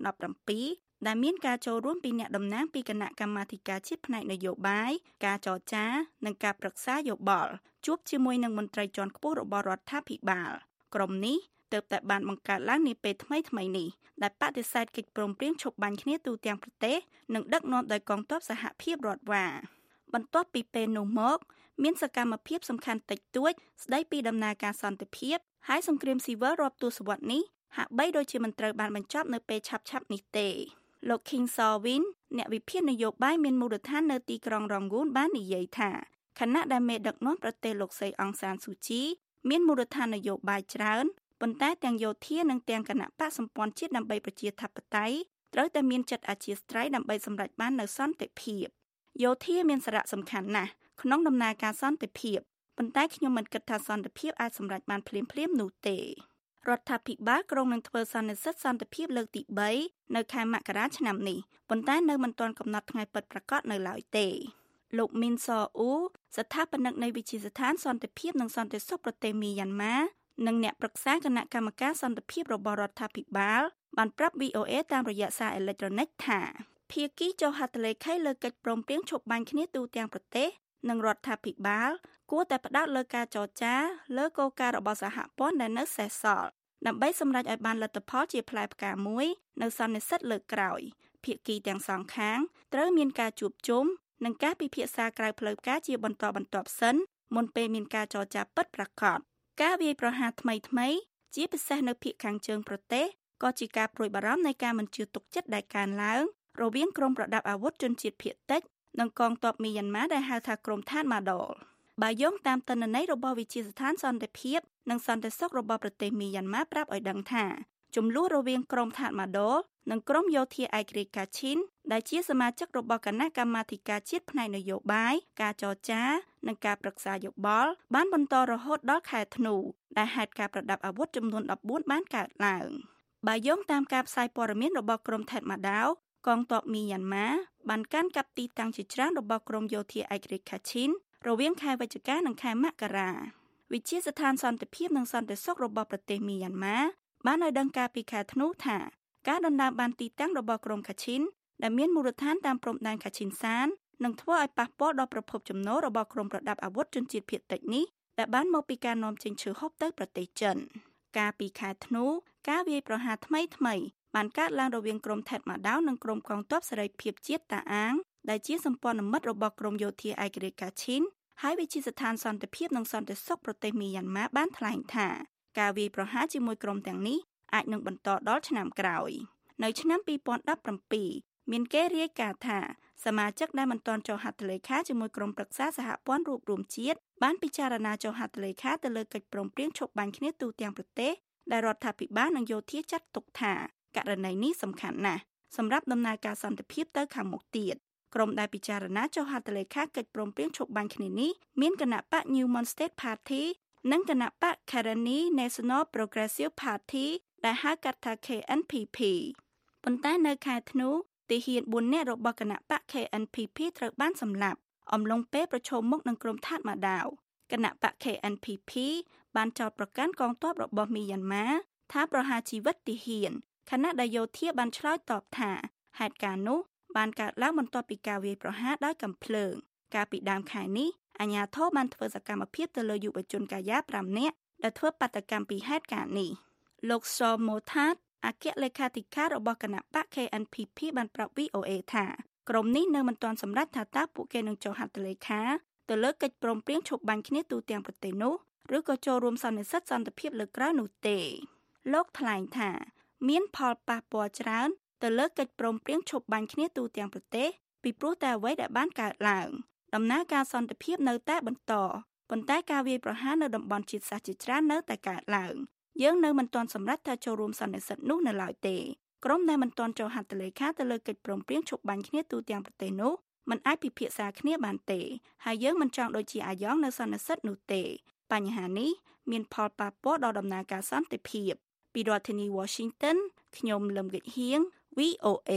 2017ដែលមានការចូលរួមពីអ្នកតំណាងពីគណៈកម្មាធិការជាតិផ្នែកនយោបាយការចរចានិងការប្រឹក្សាយោបល់ជួបជាមួយនឹងមន្ត្រីជាន់ខ្ពស់របស់រដ្ឋាភិបាលក្រុមនេះទើបតែបានបង្កើតឡើងនាពេលថ្មីៗនេះដែលបដិសេធកិច្ចព្រមព្រៀងឈប់បាញ់គ្នាទូទាំងប្រទេសនិងដឹកនាំដោយកងទ័ពសហភាពរដ្ឋវ៉ាបន្ទាប់ពីពេលនោះមកមានសកម្មភាពសំខាន់តិចតួចស្ដីពីដំណើរការសន្តិភាពហើយសង្គ្រាមស៊ីវិលរាប់ទសវត្សរ៍នេះហាក់បីដូចជាមិនត្រូវបានបញ្ចប់នៅពេលឆាប់ៗនេះទេលោក King Sawin អ្នកវិភាគនយោបាយមានមូលដ្ឋាននៅទីក្រុងរងហ្គូនបាននិយាយថាខណៈដែលមេដឹកនាំប្រទេសលោកស្រីអង្សានស៊ូជីមានមូលដ្ឋាននយោបាយច្រើនប៉ុន្តែទាំងយោធានិងទាំងគណៈបកសម្ព័ន្ធជាតិដើម្បីប្រជាធិបតេយ្យត្រូវតែមានចិត្តអធ្យាស្រ័យដើម្បីសម្រេចបាននូវសន្តិភាពយោធាមានសារៈសំខាន់ណាស់ក្នុងដំណើរការសន្តិភាពប៉ុន្តែខ្ញុំមិនគិតថាសន្តិភាពអាចសម្រេចបានភ្លាមៗនោះទេរដ្ឋាភិបាលក្រុងនឹងធ្វើសន្និសីទសន្តិភាពលើកទី3នៅខែមករាឆ្នាំនេះប៉ុន្តែនៅមិនទាន់កំណត់ថ្ងៃពិតប្រាកដនៅឡើយទេលោកមីនសអ៊ូស្ថាបនិកនៃវិទ្យាស្ថានសន្តិភាពនិងសន្តិសុខប្រទេសមីយ៉ាន់ម៉ានិងអ្នកប្រឹក្សាគណៈកម្មការសន្តិភាពរបស់រដ្ឋាភិបាលបានប្រាប់ VOA តាមរយៈសារអេឡិចត្រូនិកថាភាគីចុះហត្ថលេខីលើកិច្ចព្រមព្រៀងឈប់បាញ់គ្នាទូទាំងប្រទេសនិងរដ្ឋាភិបាលគួរតែផ្ដោតលើការចរចាលើគោលការណ៍របស់សហព័ន្ធដែលនៅសេសសល់ដើម្បីសម្រេចឲ្យបានលទ្ធផលជាផ្លែផ្កាមួយនៅសន្និសីទលើកក្រោយភាគីទាំងសងខាងត្រូវមានការជួបជុំនិងការពិភាក្សាក្រៅផ្លូវការជាបន្តបន្ទាប់សិនមុនពេលមានការចរចាពិតប្រាកដការវាយប្រហារថ្មីៗជាពិសេសនៅភាគខាងជើងប្រទេសក៏ជាការព្រួយបារម្ភនៃការមិនជឿទុកចិត្តដែលកើនឡើងរវាងក្រុមប្រដាប់អាវុធជនជាតិភាគតិចនិងកងទ័ពមីយ៉ាន់ម៉ាដែលហៅថាក្រុមថានម៉ាដលបើយោងតាមទិន្នន័យរបស់វិទ្យាស្ថានសន្តិភាពនិងសន្តិសុខរបស់ប្រទេសមីយ៉ាន់ម៉ាប្រាប់ឲ្យដឹងថាចំនួនរវាងក្រុមថានម៉ាដលនិងក្រុមយោធាឯករាជ្យកាឈីនដែលជាសមាជិករបស់គណៈកម្មាធិការជាតិផ្នែកនយោបាយការចរចានិងការប្រឹក្សាយោបល់បានបន្តរហូតដល់ខែធ្នូដែលហេតុការប្រដាប់អាវុធចំនួន14បានកើតឡើងបើយោងតាមការផ្សាយព័ត៌មានរបស់ក្រុមថេតម៉ាដាវកងទ័ពមីយ៉ាន់ម៉ាបានកាន់កាប់ទីតាំងជាច្រើនរបស់ក្រុមយោធាឯករាជ្យកាឈីនរវាងខែវិច្ឆិកានិងខែមករាវិទ្យាស្ថានសន្តិភាពនិងសន្តិសុខរបស់ប្រទេសមីយ៉ាន់ម៉ាបានឲ្យដឹងកាលពីខែធ្នូថាការដណ្ដើមបានទីតាំងរបស់ក្រុមកាឈីនដែលមានមូលដ្ឋានតាមព្រំដែនកាឈីនសាននឹងធ្វើឲ្យប៉ះពាល់ដល់ប្រភពចំណូលរបស់ក្រុមប្រដាប់អាវុធជនជាតិភាគតិចនេះដែលបានមកពីការនាំចេញឈើហូបទៅប្រទេសចិនកាលពីខែធ្នូការវាយប្រហារថ្មីបានកើតឡើងរវាងក្រុមថេតម៉ាដាវនិងក្រុមកងទ័ពសេរីភាពជាតិតាអាងដែលជាសម្ព័ន្ធមិត្តរបស់ក្រុមយោធាឯករាជ្យកាឈីនហើយវិទ្យាស្ថានសន្តិភាពនិងសន្តិសុខប្រទេសមីយ៉ាន់ម៉ាបានថ្លែងថាការវាយប្រហារជាមួយក្រុមទាំងនេះអាចនឹងបន្តដល់ឆ្នាំក្រោយនៅឆ្នាំ2017មានគេរាយការណ៍ថាសមាជិកដែលមិនទាន់ចុះហត្ថលេខាជាមួយក្រុមប្រឹក្សាសហព័ន្ធរួបរวมជាតិបានពិចារណាចុះហត្ថលេខាទៅលើកិច្ចព្រមព្រៀងឈប់បាញ់គ្នាទូទាំងប្រទេសដែលរដ្ឋាភិបាលនិងយោធាចាត់ទុកថាករណីនេះសំខាន់ណាស់សម្រាប់ដំណើរការសន្តិភាពទៅខាងមុខទៀតក្រុមដែលពិចារណាចុះហត្ថលេខាកិច្ចព្រមព្រៀងឈប់បាញ់គ្នានេះមានគណៈបក New Mon State Party និងគណៈបក Karenni National Progressive Party ដែលហៅកាត់ថា KNPP ប៉ុន្តែនៅខែធ្នូទាហាន4នាក់របស់គណៈបក KNPP ត្រូវបានសម្លាប់អំឡុងពេលប្រឈមមុខនឹងក្រុមថាតម៉ាដាវគណៈបក KNPP បានចោទប្រកាន់កងទ័ពរបស់មីយ៉ាន់ម៉ាថាប្រហារជីវិតទាហានខណៈដែលយោធាបានឆ្លើយតបថាហេតុការណ៍នោះបានកើតឡើងបន្ទាប់ពីការវាយប្រហារដោយកាំភ្លើងកាលពីដើមខែនេះអាជ្ញាធរបានធ្វើសកម្មភាពទៅលើយុវជនកាយ៉ា5នាក់ដែលធ្វើបាតកម្មពីហេតុការណ៍នេះលោកសមម៉ូថាតអគ្គលេខាធិការរបស់គណៈបក KNPP បានប្រាប់ VOA ថាក្រុមនេះនៅមិនទាន់សម្រេចថាតើពួកគេនឹងចុះហត្ថលេខាទៅលើកិច្ចព្រមព្រៀងឈប់បាញ់គ្នាទូទាំងប្រទេសនោះឬក៏ចូលរួមសន្និសីទសន្តិភាពលើក្រោយនោះទេលោកថ្លែងថាមានផលប៉ះពាល់ច្រើនទៅលើកិច្ចព្រមព្រៀងឈប់បាញ់គ្នាទូទាំងប្រទេសពីព្រោះតែអ្វីដែលបានកើតឡើងដំណើរការសន្តិភាពនៅតែបន្តប៉ុន្តែការវាយប្រហារនៅតំបន់ជាតិសាសន៍ជាច្រើននៅតែកើតឡើងយើងនៅមិនទាន់សម្រេចថាចូលរួមសន្និសីទនោះនៅឡើយទេក្រុមដែលមិនទាន់ចុះហត្ថលេខាទៅលើកិច្ចព្រមព្រៀងឈប់បាញ់គ្នាទូទាំងប្រទេសនោះមិនអាចពិភាក្សាគ្នាបានទេហើយយើងមិនចង់ដូចជាអាយ៉ងនៅសន្និសីទនោះទេបញ្ហានេះមានផលប៉ះពាល់ដល់ដំណើរការសន្តិភាពពីរដ្ឋធានី Washington ខ្ញុំលឹមកិច្ចហៀង VOA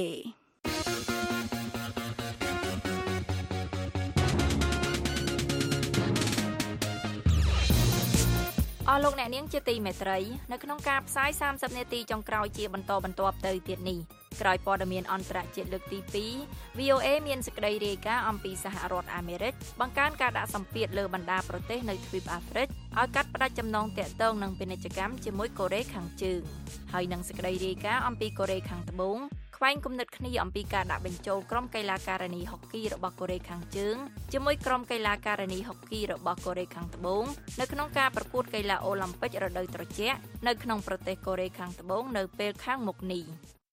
អស់លោកអ្នកនាងជាទីមេត្រីនៅក្នុងការផ្សាយ30នាទីចុងក្រោយជាបន្តបន្ទាប់ទៅទៀតនេះក្រោយព័ត៌មានអន្តរជាតិលើកទី2 VOA មានសេចក្តីរាយការណ៍អំពីសហរដ្ឋអាមេរិកបង្កើនការដាក់សម្ពាធលើបណ្ដាប្រទេសនៅទ្វីបអាហ្វ្រិកឲ្យកាត់ផ្តាច់ចំណងទាក់ទងនឹងពាណិជ្ជកម្មជាមួយកូរ៉េខាងជើងហើយនឹងសេចក្តីរាយការណ៍អំពីកូរ៉េខាងត្បូងខ្វែងគំនិតគ្នាអំពីការដាក់បញ្ចូលក្រុមកីឡាការិនីហុកគីរបស់កូរ៉េខាងជើងជាមួយក្រុមកីឡាការិនីហុកគីរបស់កូរ៉េខាងត្បូងនៅក្នុងការប្រកួតកីឡាអូឡ িম্প ិករដូវត្រជាក់នៅក្នុងប្រទេសកូរ៉េខាងត្បូងនៅពេលខាងមុខនេះ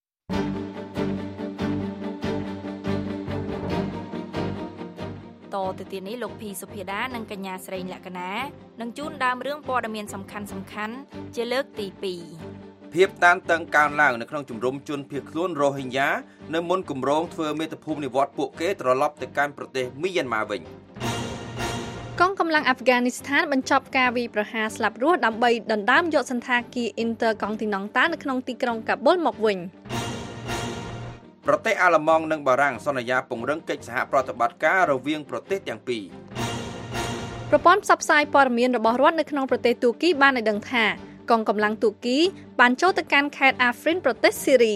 តទៅទៀតនេះលោកភីសុភាដានិងកញ្ញាស្រីលក្ខណានឹងជូនដើមរឿងព័ត៌មានសំខាន់ជាលើកទី2 ភាពតានតឹងកើនឡើងនៅក្នុងជំរំជនភៀសខ្លួនរ៉ូហិញយ៉ានៅមុនគម្រោងធ្វើមាតុភូមិនិវត្តន៍ពួកគេត្រឡប់ទៅកាន់ប្រទេសមីយ៉ាន់ម៉ាវិញកងកម្លាំងអាហ្វហ្គានីស្ថានបញ្ចប់ការវាយប្រហារស្លាប់រស់ដើម្បីដណ្ដើមយកសន្តាគារ Intercontinental នៅក្នុងទីក្រុងកាប៊ុលមកវិញប្រទេសអាល្លឺម៉ង់និងបារាំងសន្យាពង្រឹងកិច្ចសហប្រតិបត្តិការរវាងប្រទេសទាំងពីរប្រព័ន្ធផ្សព្វផ្សាយព័ត៌មានរបស់រដ្ឋនៅក្នុងប្រទេសទូគីបានឲ្យដឹងថាកងកម្លាំងទូគីបានចូលទៅកាន់ខេត្តអាហ្វ្រិនប្រទេសស៊ីរី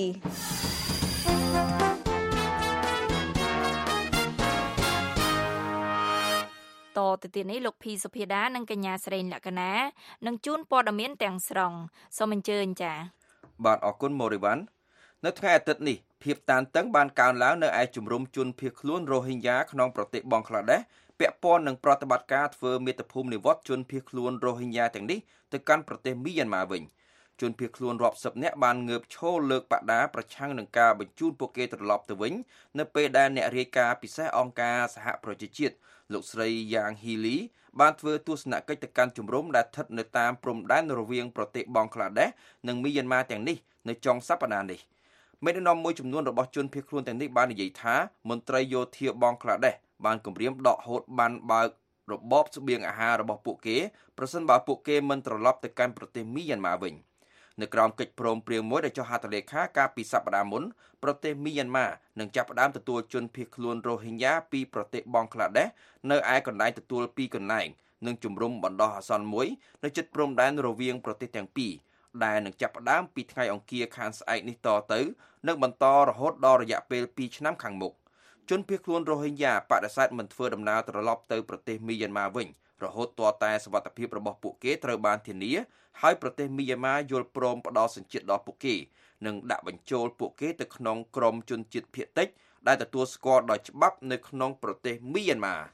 តទៅទៀតនេះលោកភីសុភាដានិងកញ្ញាស្រីលក្ខណានឹងជូនព័ត៌មានទាំងស្រុងសូមអញ្ជើញចា៎បាទអរគុណម៉ូរីវ៉ាន់នៅថ្ងៃអាទិត្យនេះភាពតានតឹងបានកើនឡើងនៅឯជំរំជនភៀសខ្លួនរ៉ូហិញយ៉ាក្នុងប្រទេសបង់ក្លាដេសពាក់ព័ន្ធនឹងប្រតិបត្តិការធ្វើមាតុភូមិនិវត្តន៍ជនភៀសខ្លួនរ៉ូហិញយ៉ាទាំងនេះទៅកាន់ប្រទេសមីយ៉ាន់ម៉ាវិញជនភៀសខ្លួនរាប់សិបនាក់បានងើបឈរលើកបដាប្រឆាំងនឹងការបញ្ជូនពួកគេត្រឡប់ទៅវិញនៅពេលដែលអ្នករាយការណ៍ពិសេសអង្គការសហប្រជាជាតិលោកស្រីយ៉ាងហ៊ីលីបានធ្វើទស្សនកិច្ចទៅកាន់ជំរំដែលស្ថិតនៅតាមព្រំដែនរវាងប្រទេសបង់ក្លាដេសនិងមីយ៉ាន់ម៉ាទាំងនេះនៅចុងសប្តាហ៍នេះមេដឹកនាំមួយចំនួនរបស់ជនភៀសខ្លួនទាំងនេះបាននិយាយថាមន្ត្រីយោធាបង់ក្លាដេសបានគម្រាមដកហូតបានបើករបបស្បៀងអាហាររបស់ពួកគេប្រសិនបើពួកគេមិនត្រឡប់ទៅកាន់ប្រទេសមីយ៉ាន់ម៉ាវិញនៅក្រោមកិច្ចព្រមព្រៀងមួយដែលចុះហត្ថលេខាកាលពីសប្តាហ៍មុនប្រទេសមីយ៉ាន់ម៉ានឹងចាប់ផ្ដើមទទួលជនភៀសខ្លួនរ៉ូហិញយ៉ាពីប្រទេសបង់ក្លាដេសនៅឯកន្លែងទទួលពីរកន្លែងនិងជំរុំបណ្ដោះអាសន្នមួយនៅជិតព្រំដែនរវាងប្រទេសទាំងពីរដែលនឹងចាប់ផ្ដើមពីថ្ងៃអង្គារខាងស្អែកនេះតទៅនិងបន្តរហូតដល់រយៈពេល2ឆ្នាំខាងមុខជនភៀសខ្លួនរ៉ូហិញយ៉ាបដិសេធមិនធ្វើដំណើរត្រឡប់ទៅប្រទេសមីយ៉ាន់ម៉ាវិញរហូតទាល់តែសុវត្ថិភាពរបស់ពួកគេត្រូវបានធានាហើយប្រទេសមីយ៉ាន់ម៉ាយល់ព្រមផ្ដល់សញ្ជាតិដល់ពួកគេនិងដាក់បញ្ចូលពួកគេទៅក្នុងក្រុមជនជាតិភាគតិចដែលទទួលស្គាល់ដោយច្បាប់នៅក្នុងប្រទេសមីយ៉ាន់ម៉ា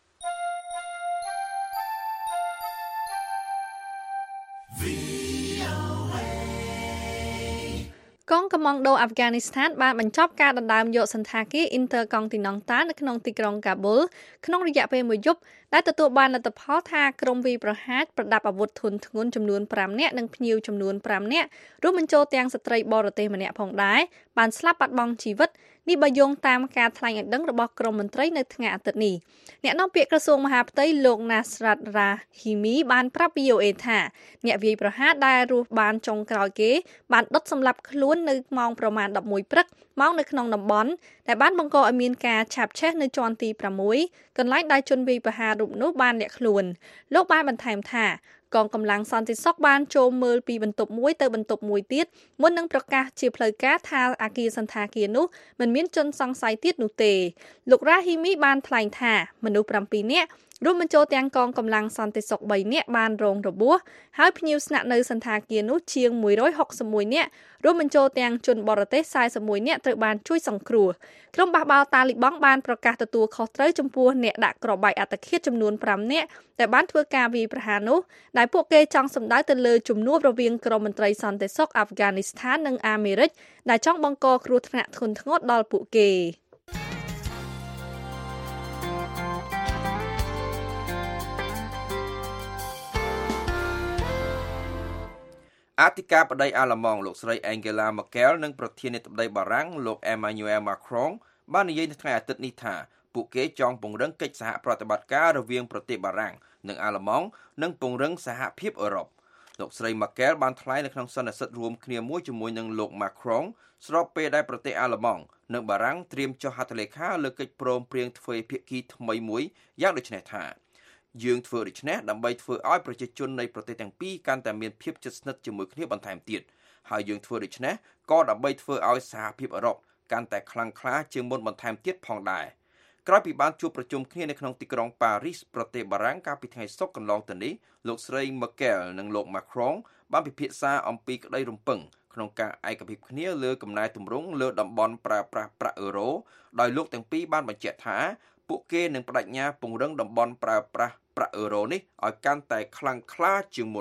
កងកម្លាំងដូអាហ្វហ្គានីស្ថានបានបញ្ចប់ការដណ្ដើមយកសន្តាគារ Intercontinental នៅក្នុងទីក្រុងកាប៊ុលក្នុងរយៈពេលមួយយប់ដែលទទួលបានលទ្ធផលថាក្រុមវាយប្រហារប្រដាប់អាវុធធុនធ្ងន់ចំនួន5នាក់និងភ្ញៀវចំនួន5នាក់រួមបញ្ចូលទាំងស្ត្រីបរទេសម្នាក់ផងដែរបានស្លាប់បាត់បង់ជីវិតនេះបើយោងតាមការថ្លែងឲ្យដឹងរបស់ក្រមមន្ត្រីនៅថ្ងៃអាទិត្យនេះអ្នកនាំពាក្យក្រសួងមហាផ្ទៃលោក Nasrat Rahimi បានប្រាប់ VOA ថាអ្នកវាយប្រហារដែលរស់បានចុងក្រោយគេបានដុតសម្លាប់ខ្លួននៅម៉ោងប្រមាណ11ព្រឹកម៉ោងនៅក្នុងតំបន់ដែលបានបង្កឲ្យមានការឆាបឆេះនៅជាន់ទី6កន្លែងដែលជនវាយប្រហាររូបនោះបានលាក់ខ្លួនលោកបានបន្ថែមថាកងកម្លាំងសន្តិសុខបានចូលមើលពីបន្ទប់មួយទៅបន្ទប់មួយទៀតមុននឹងប្រកាសជាផ្លូវការថាអគារសន្តាគារនោះមិនមានជនសង្ស័យទៀតនោះទេលោករ៉ាហ៊ីមីបានថ្លែងថាមនុស្ស7នាក់រួមបញ្ចូលទាំងកងកម្លាំងសន្តិសុខ3នាក់បានរងរបួសហើយភ្ញៀវស្នាក់នៅសន្តាគារនោះជាង161នាក់រួមបញ្ចូលទាំងជនបរទេស41នាក់ត្រូវបានជួយសង្គ្រោះក្រុមបះបោរតាលីបង់បានប្រកាសទទួលខុសត្រូវចំពោះអ្នកដាក់គ្រាប់បែកអត្តឃាតចំនួន5នាក់ដែលបានធ្វើការវាយប្រហារនោះដែលពួកគេចង់សម្ដៅទៅលើជំនួបរវាងក្រមមន្ត្រីសន្តិសុខអាហ្វហ្គានីស្ថាននិងអាមេរិកដែលចង់បង្កគ្រោះថ្នាក់ធ្ងន់ធ្ងរដល់ពួកគេអធិការបតីអាល្លឺម៉ង់លោកស្រី Angela Merkel និងប្រធានាធិបតីបារាំងលោក Emmanuel Macron បាននិយាយនៅថ្ងៃអាទិត្យនេះថាពួកគេចង់ពង្រឹងកិច្ចសហប្រតិបត្តិការរវាងប្រទេសបារាំងនិងអាល្លឺម៉ង់និងពង្រឹងសហភាពអឺរ៉ុបលោកស្រី Merkel បានថ្លែងនៅក្នុងសន្និសីទរួមគ្នាមួយជាមួយនឹងលោក Macron ស្របពេលដែលប្រទេសអាល្លឺម៉ង់និងបារាំងត្រៀមចុះហត្ថលេខាលើកិច្ចព្រមព្រៀងទ្វេភាគីថ្មីមួយយ៉ាងដូចនេះថាយើងធ្វើដូច្នេះដើម្បីធ្វើឲ្យប្រជាជននៃប្រទេសទាំងពីរកាន់តែមានភាពជិតស្និទ្ធជាមួយគ្នាបន្ថែមទៀតហើយយើងធ្វើដូច្នេះក៏ដើម្បីធ្វើឲ្យសហភាពអឺរ៉ុបកាន់តែខ្លាំងក្លាជាងមុនបន្ថែមទៀតផងដែរក្រោយពីបានជួបប្រជុំគ្នានៅក្នុងទីក្រុងប៉ារីសប្រទេសបារាំងកាលពីថ្ងៃសុក្រកន្លងទៅនេះលោកស្រី Merkel និងលោក Macron បានពិភាក្សាអំពីក្តីរំពឹងក្នុងការឯកភាពគ្នាលើកំណែទម្រង់លើតំបន់ប្រើប្រាស់ប្រាក់អឺរ៉ូដោយលោកទាំងពីរបានបញ្ជាក់ថាពួកគេនឹងបដិញ្ញាពង្រឹងតំបន់ប្រើប្រាស់ប្រាក់អឺរ៉ូនេះឲ្យកាន់តែខ្លាំងក្លាជាងមុន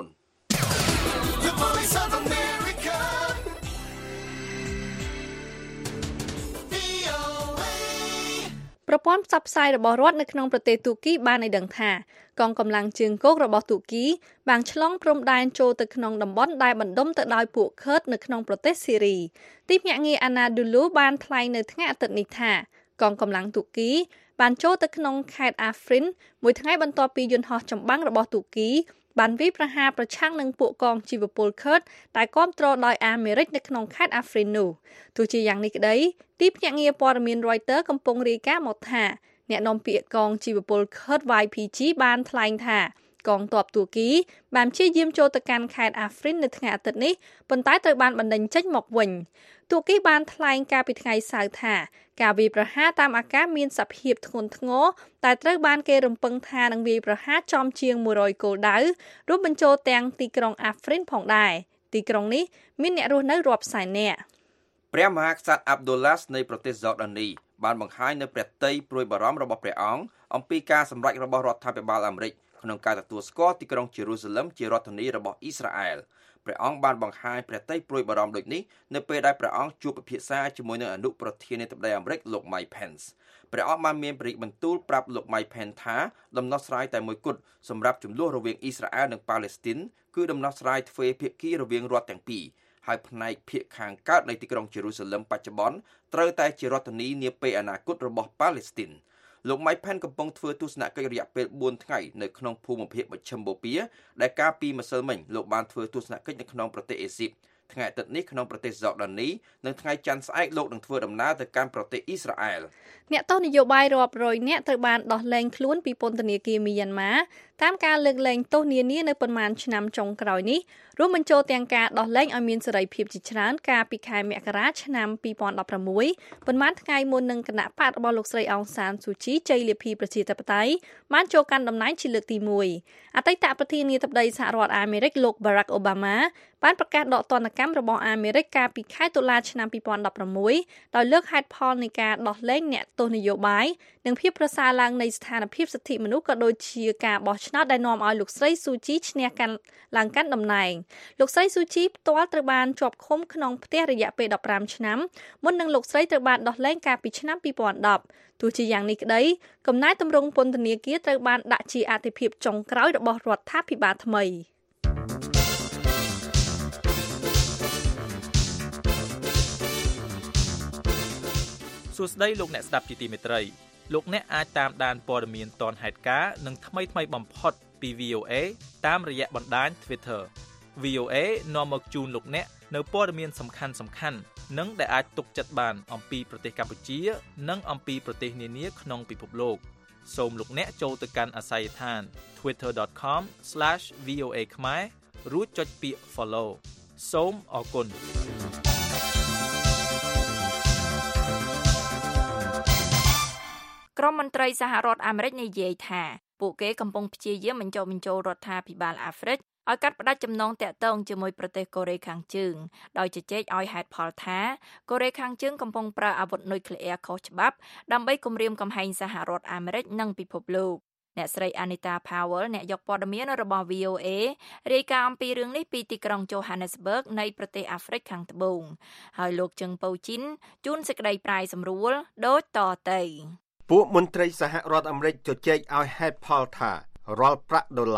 ប្រព័ន្ធផ្សព្វផ្សាយរបស់រដ្ឋនៅក្នុងប្រទេសទូគីបានឲ្យដឹងថាកងកម្លាំងជើងគោករបស់ទូគីបានឆ្លងព្រំដែនចូលទៅក្នុងតំបន់ដែលបណ្ដុំទៅដោយពួកឃឺដនៅក្នុងប្រទេសស៊ីរីទីភ្នាក់ងារអាណាឌូលូបានថ្លែងនៅថ្ងៃអាទិត្យនេះថាកងកម្លាំងទូគីបានចូលទៅក្នុងខេត្តអាហ្វ្រិនមួយថ្ងៃបន្ទាប់ពីយន្តហោះចម្បាំងរបស់ទូគីបានវាយប្រហារប្រឆាំងនឹងពួកកងជីវពលឃឺដដែលគាំទ្រដោយអាមេរិកនៅក្នុងខេត្តអាហ្វ្រិននោះទោះជាយ៉ាងនេះក្តីទីភ្នាក់ងារព័ត៌មាន Reuters កំពុងរាយការណ៍មកថាអ្នកនាំពាក្យកងជីវពលឃឺដ YPG បានថ្លែងថាកងទ័ពទូគីបានព្យាយាមចូលទៅកាន់ខេត្តអាហ្វ្រិននៅថ្ងៃអាទិត្យនេះប៉ុន្តែត្រូវបានបណ្តេញចេញមកវិញទូគីបានថ្លែងកាលពីថ្ងៃសៅរ៍ថាការវាយប្រហារតាមអាកាសមានសភាពធ្ងន់ធ្ងរតែត្រូវបានគេរំពឹងថានឹងវាយប្រហារចំជាង100គោលដៅរួមបញ្ចូលទាំងទីក្រុងអាហ្វ្រិនផងដែរទីក្រុងនេះមានអ្នករស់នៅរាប់សែននាក់ព្រះមហាក្សត្រអាប់ឌុលឡាសនៃប្រទេសហ្សោដានីបានបង្ហាញនៅព្រះទ័យព្រួយបារម្ភរបស់ព្រះអង្គអំពីការសម្រេចរបស់រដ្ឋាភិបាលអាមេរិកក្នុងការទទួលស្គាល់ទីក្រុងយេរូសាឡឹមជារដ្ឋធានីរបស់អ៊ីស្រាអែលព្រះអង្គបានបង្ហាញព្រះទ័យព្រួយបារម្ភដូចនេះនៅពេលដែលព្រះអង្គជួបពិភាក្សាជាមួយនឹងអនុប្រធានាធិបតីអាមេរិកលោក Mike Pence ព្រះអង្គបានមានបរិយាបន្ទូលប្រាប់លោក Mike Pence ថាដំណោះស្រាយតែមួយគត់សម្រាប់ជម្លោះរវាងអ៊ីស្រាអែលនិងប៉ាឡេស្ទីនគឺដំណោះស្រាយទ្វេភាគីរវាងរដ្ឋទាំងពីរហើយផ្នែកភាគខាងកើតនៃទីក្រុងយេរូសាឡឹមបច្ចុប្បន្នត្រូវតែជារដ្ឋធានីនាពេលអនាគតរបស់ប៉ាឡេស្ទីនលោក Mike Pence កំពុងធ្វើទស្សនកិច្ចរយៈពេល4ថ្ងៃនៅក្នុងភូមិភាគមជ្ឈិមបូព៌ាដែលកាលពីម្សិលមិញលោកបានធ្វើទស្សនកិច្ចនៅក្នុងប្រទេសអេស៊ីបថ្ងៃអាទិត្យនេះក្នុងប្រទេសហ្សោដានីនិងថ្ងៃច័ន្ទស្អែកលោកនឹងធ្វើដំណើរទៅកាន់ប្រទេសអ៊ីស្រាអែលអ្នកទោសនយោបាយរាប់រយនាក់ត្រូវបានដោះលែងខ្លួនពីពន្ធនាគារមីយ៉ាន់ម៉ាតាមការលើកលែងទោសនានានៅប៉ុន្មានឆ្នាំចុងក្រោយនេះរួមបញ្ចូលទាំងការដោះលែងឲ្យមានសេរីភាពជាច្រើនកាលពីខែមករាឆ្នាំ2016ប៉ុន្មានថ្ងៃមុននឹងគណៈបករបស់លោកស្រីអង្សានស៊ូជីជ័យលាភីប្រជាធិបតេយ្យបានចូលកាន់តំណែងជាលើកទី1អតីតប្រធានាធិបតីសហរដ្ឋអាមេរិកលោក Barack Obama បានប្រកាសដកទណ្ឌកម្មរបស់អាមេរិកកាលពីខែតុលាឆ្នាំ2016ដោយលើកហេតុផលនៃការដោះលែងអ្នកទោសនយោបាយនិងភាពប្រសើរឡើងនៃស្ថានភាពសិទ្ធិមនុស្សក៏ដូចជាការបោះឆ្នោតដែលនាំឲ្យលោកស្រីស៊ូជីឈ្នះឡើងកាន់តំណែងលោកស្រីស៊ូជីផ្ទាល់ត្រូវបានជាប់ឃុំក្នុងផ្ទះរយៈពេល15ឆ្នាំមុននឹងលោកស្រីត្រូវបានដោះលែងកាលពីឆ្នាំ2010ទោះជាយ៉ាងនេះក្តីកំណែទម្រង់ពន្ធនាគារត្រូវបានដាក់ជាអាទិភាពចុងក្រោយរបស់រដ្ឋាភិបាលថ្មីសួស្តីលោកអ្នកស្ដាប់ជាទីមេត្រីលោកអ្នកអាចតាមដានព័ត៌មានទាន់ហេតុការណ៍និងថ្មីៗបំផុតពី VOA តាមរយៈបណ្ដាញ Twitter VOA នាំមកជូនលោកអ្នកនៅព័ត៌មានសំខាន់ៗនិងដែលអាចទុកចិត្តបានអំពីប្រទេសកម្ពុជានិងអំពីប្រទេសនានាក្នុងពិភពលោកសូមលោកអ្នកចូលទៅកាន់អាសយដ្ឋាន twitter.com/voa ខ្មែររួចចុចពាក្យ follow សូមអរគុណក្រុមមន្ត្រីសហរដ្ឋអាមេរិកនិយាយថាពួកគេកំពុងព្យាយាមបញ្ចូលរដ្ឋាភិបាលអាហ្វ្រិកឲ្យកាត់ផ្តាច់ចំណងតាក់ទងជាមួយប្រទេសកូរ៉េខាងជើងដោយជជែកឲ្យហេតុផលថាកូរ៉េខាងជើងកំពុងប្រើអាវុធនុយក្លេអ៊ែរខុសច្បាប់ដើម្បីគំរាមកំហែងសហរដ្ឋអាមេរិកនិងពិភពលោកអ្នកស្រី Anita Powell អ្នកយកព័ត៌មានរបស់ VOA រាយការណ៍អំពីរឿងនេះពីទីក្រុង Johannesburg នៃប្រទេសអាហ្វ្រិកខាងត្បូងហើយលោកជឹងប៉ូជីនជួនសេចក្តីប្រាយសម្រួលដូចតទៅពួកមន្ត្រីសហរដ្ឋអាមេរិកជជែកឲ្យហេតុផលថារាល់ប្រាក់ដុល្លារ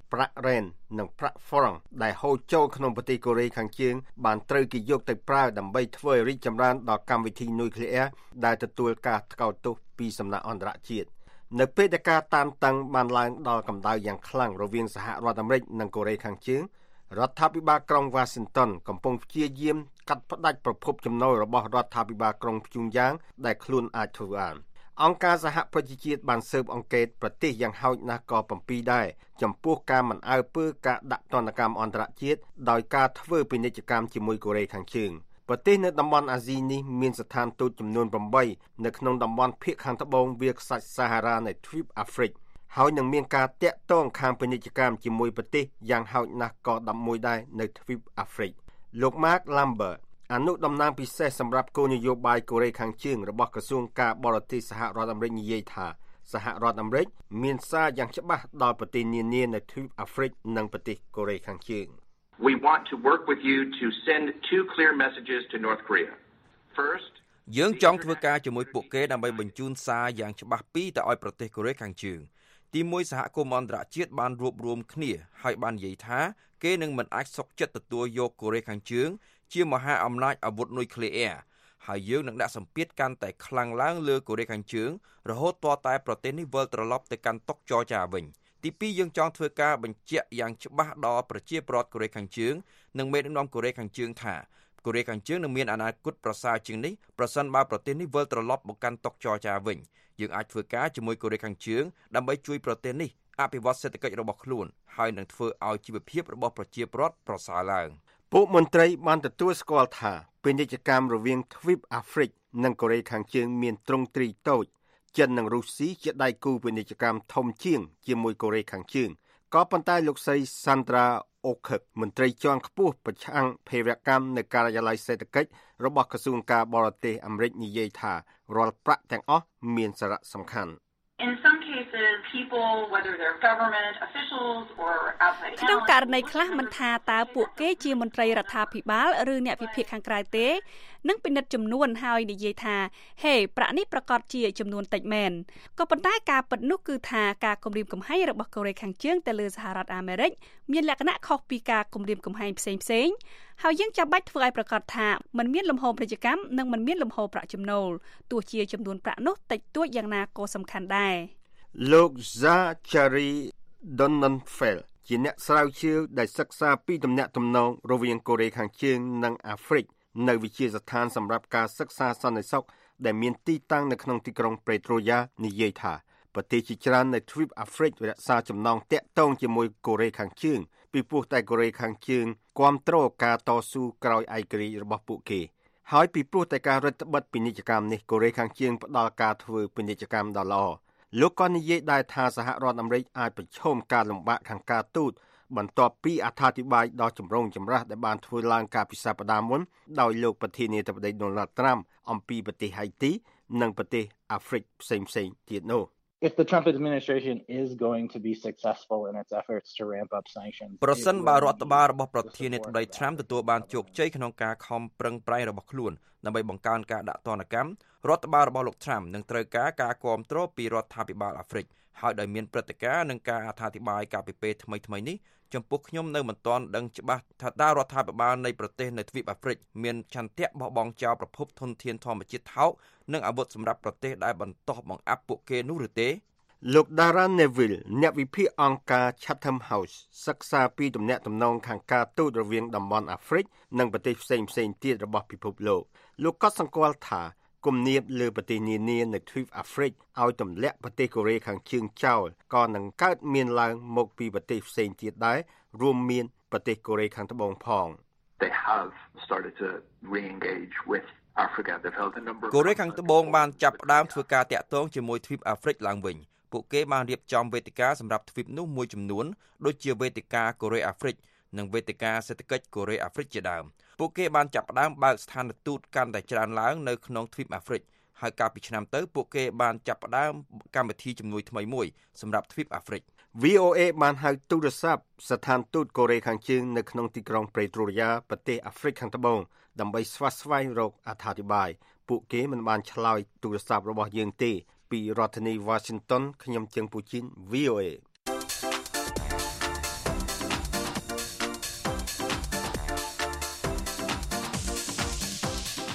ប្រាក់រ៉ែននិងប្រាក់ហ្វ្រង់ដែលហូរចូលក្នុងប្រទេសកូរ៉េខាងជើងបានត្រូវគេយកទៅប្រើដើម្បីធ្វើឲ្យរីកចម្រើនដល់កម្មវិធីនុយក្លេអ៊ែរដែលទទួលការថ្កោលទោសពីសំណាក់អន្តរជាតិនៅពេលដែលការតានតឹងបានឡើងដល់កម្ដៅយ៉ាងខ្លាំងរវាងសហរដ្ឋអាមេរិកនិងកូរ៉េខាងជើងរដ្ឋាភិបាលក្រុង Washington កំពុងព្យាយាមកាត់ផ្តាច់ប្រភពចំណូលរបស់រដ្ឋាភិបាលក្រុងព្យុងយ៉ាងដែលខ្លួនអាចធ្វើបានអង្គការសហប្រជាជាតិបានស៊ើបអង្កេតប្រទេសយ៉ាងហោចណាស់ក៏7ដែរចំពោះការមិនអើពើការដាក់ទណ្ឌកម្មអន្តរជាតិដោយការធ្វើពាណិជ្ជកម្មជាមួយកូរ៉េខាងជើងប្រទេសនៅតំបន់អាស៊ីនេះមានស្ថានទូតចំនួន8នៅក្នុងតំបន់ភាគខាងត្បូងវាលខ្សាច់សាហារ៉ានៃទ្វីបអាហ្វ្រិកហើយនឹងមានការតាក់ទងខាងពាណិជ្ជកម្មជាមួយប្រទេសយ៉ាងហោចណាស់ក៏11ដែរនៅទ្វីបអាហ្វ្រិកលោក Mark Lambert អនុតំណាងពិសេសសម្រាប់គោលនយោបាយកូរ៉េខាងជើងរបស់ក្រសួងការបរទេសសហរដ្ឋអាមេរិកនិយាយថាសហរដ្ឋអាមេរិកមានសារយ៉ាងច្បាស់ដល់ប្រទេសនានានៅទ្វីបអាហ្វ្រិកនិងប្រទេសកូរ៉េខាងជើង We want to work with you to send two clear messages to North Korea. First, យើងចង់ធ្វើការជាមួយពួកគេដើម្បីបញ្ជូនសារយ៉ាងច្បាស់ពីរទៅឲ្យប្រទេសកូរ៉េខាងជើងទីមួយសហគមន៍អន្តរជាតិបានរួបរวมគ្នាហើយបាននិយាយថាគេនឹងមិនអាចសុខចិត្តទទួលយកកូរ៉េខាងជើងជាមហាអំណាចអាវុធនុយក្លេអ៊ែរហើយយើងនឹងដាក់សម្ពាធកាន់តែខ្លាំងឡើងលើកូរ៉េខាងជើងរហូតទាល់តែប្រទេសនេះវិលត្រឡប់ទៅកាន់តុចរចាវិញទី2យើងចង់ធ្វើការបញ្ជាក់យ៉ាងច្បាស់ដល់ប្រជាពលរដ្ឋកូរ៉េខាងជើងនិងមេដឹកនាំកូរ៉េខាងជើងថាកូរ៉េខាងជើងនឹងមានអនាគតប្រសើរជាងនេះប្រសិនបើប្រទេសនេះវិលត្រឡប់មកកាន់តុចរចាវិញយើងអាចធ្វើការជាមួយកូរ៉េខាងជើងដើម្បីជួយប្រទេសនេះអភិវឌ្ឍសេដ្ឋកិច្ចរបស់ខ្លួនហើយនឹងធ្វើឲ្យជីវភាពរបស់ប្រជាពលរដ្ឋប្រសើរឡើងពួកមន្ត្រីបានទទួលស្គាល់ថាពាណិជ្ជកម្មរវាងទ្វីបអាហ្វ្រិកនិងកូរ៉េខាងជើងមានទ្រង់ទ្រីតូចចិននិងរុស្ស៊ីជាដៃគូពាណិជ្ជកម្មធំជាងជាមួយកូរ៉េខាងជើងក៏ប៉ុន្តែលោកស្រី Sandra Okuk មន្ត្រីជាន់ខ្ពស់ប្រឆាំងភេរវកម្មនៅការិយាល័យសេដ្ឋកិច្ចរបស់ក្រសួងការបរទេសអាមេរិកនិយាយថារាល់ប្រាក់ទាំងអស់មានសារៈសំខាន់ In some cases, people, whether they're government officials or outside ក្នុងករណីខ្លះមិនថាតើពួកគេជាមន្ត្រីរដ្ឋាភិបាលឬអ្នកវិភាគខាងក្រៅទេនឹងពិនិត្យចំនួនហើយនិយាយថាហេប្រាក់នេះប្រកាសជាចំនួនតិចមែនក៏ប៉ុន្តែការពិតនោះគឺថាការគំរាមកំហែងរបស់កូរ៉េខាងជើងទៅលើសហរដ្ឋអាមេរិកមានលក្ខណៈខុសពីការគំរាមកំហែងផ្សេងៗហើយយើងចាំបាច់ធ្វើឲ្យប្រកាសថាมันមានលំហូរពាណិជ្ជកម្មនិងมันមានលំហូរប្រាក់ចំណូលទោះជាចំនួនប្រាក់នោះតិចតួចយ៉ាងណាក៏សំខាន់ដែរលោក Zachary Donenfeld ជាអ្នកស្រាវជ្រាវដែលសិក្សាពីទំនាក់ទំនងរវាងកូរ៉េខាងជើងនិងអាហ្វ្រិកនៅវិទ្យាស្ថានសម្រាប់ការសិក្សាសន្តិសុខដែលមានទីតាំងនៅក្នុងទីក្រុងប្រេត្រូយ៉ានិយាយថាប្រទេសជាច្រើននៅទ្វីបអាហ្វ្រិករក្សាចំណងតាក់ទងជាមួយកូរ៉េខាងជើងពីព្រោះតែកូរ៉េខាងជើងគាំទ្រការតស៊ូក្រោយឯករាជ្យរបស់ពួកគេហើយពីព្រោះតែការរដ្ឋបិទពាណិជ្ជកម្មនេះកូរ៉េខាងជើងផ្ដល់ការធ្វើពាណិជ្ជកម្មដ៏ល្អលោកក៏និយាយដែរថាសហរដ្ឋអាមេរិកអាចប្រឈមការលំបាកខាងការទូតបន្ទាប់ពីអត្ថាធិប្បាយដ៏ចម្រូងចម្រាសដែលបានធ្វើឡើងកាលពីសប្តាហ៍មុនដោយលោកប្រធានាធិបតី Donald Trump អំពីប្រទេសហៃទីនិងប្រទេសអាហ្វ្រិកផ្សេងៗទៀតនោះ If the Trump administration is going to be successful in its efforts to ramp up sanctions ប្រសិនបើរដ្ឋបាលរបស់ប្រធានាធិបតី Trump ទទួលបានជោគជ័យក្នុងការខំប្រឹងប្រែងរបស់ខ្លួនដើម្បីបង្កើនការដាក់ទណ្ឌកម្មរដ្ឋបាលរបស់លោក Trump នឹងត្រូវការគាំទ្រពីរដ្ឋាភិបាលអាហ្វ្រិកហើយដោយមានព្រឹត្តិការណ៍និងការអត្ថាធិប្បាយកាលពីពេលថ្មីៗនេះចំពោះខ្ញុំនៅមិនទាន់ដឹងច្បាស់ថាតើរដ្ឋាភិបាលនៃប្រទេសនៅទ្វីបអាហ្វ្រិកមានឆន្ទៈបោះបង់ចោលប្រភពធនធានធម្មជាតិថោកនិងអាវុធសម្រាប់ប្រទេសដែលបន្តបង្អាប់ពួកគេនោះឬទេលោក Dara Neville អ្នកវិភាគអង្គការ Chatham House សិក្សាពីទំនាក់ទំនងខាងការទូតរវាងតំបន់អាហ្វ្រិកនិងប្រទេសផ្សេងៗទៀតរបស់ពិភពលោកក៏សង្កល់ថាគំនាបលើប្រទេសនានានៅទ្វីបអាហ្វ្រិកឲ្យទម្លាក់ប្រទេសកូរ៉េខាងជើងចោលក៏នឹងកើតមានឡើងមកពីប្រទេសផ្សេងទៀតដែររួមមានប្រទេសកូរ៉េខាងត្បូងផង They have started to re-engage with Africa. They've held a number of កូរ៉េខាងត្បូងបានចាប់ផ្ដើមធ្វើការតាក់ទងជាមួយទ្វីបអាហ្វ្រិកឡើងវិញពួកគេបានរៀបចំវេទិកាសម្រាប់ទ្វីបនោះមួយចំនួនដូចជាវេទិកាកូរ៉េអាហ្វ្រិកនិងវេទិកាសេដ្ឋកិច្ចកូរ៉េអាហ្វ្រិកជាដើមពួកគេបានចាប់ផ្ដើមបើកស្ថានទូតកាន់តែច្រើនឡើងនៅក្នុងទ្វីបអាហ្វ្រិកហើយកាលពីឆ្នាំទៅពួកគេបានចាប់ផ្ដើមកម្មវិធីជំនួយថ្មីមួយសម្រាប់ទ្វីបអាហ្វ្រិក VOA បានហៅទូរស័ព្ទស្ថានទូតកូរ៉េខាងជើងនៅក្នុងទីក្រុងប្រេត្រូយ៉ាប្រទេសអាហ្វ្រិកខាងត្បូងដើម្បីស្វែងរកអត្ថាធិប្បាយពួកគេមិនបានឆ្លើយទូរស័ព្ទរបស់យើងទេពីរដ្ឋធានី Washington ខ្ញុំជើងពូជីន VOA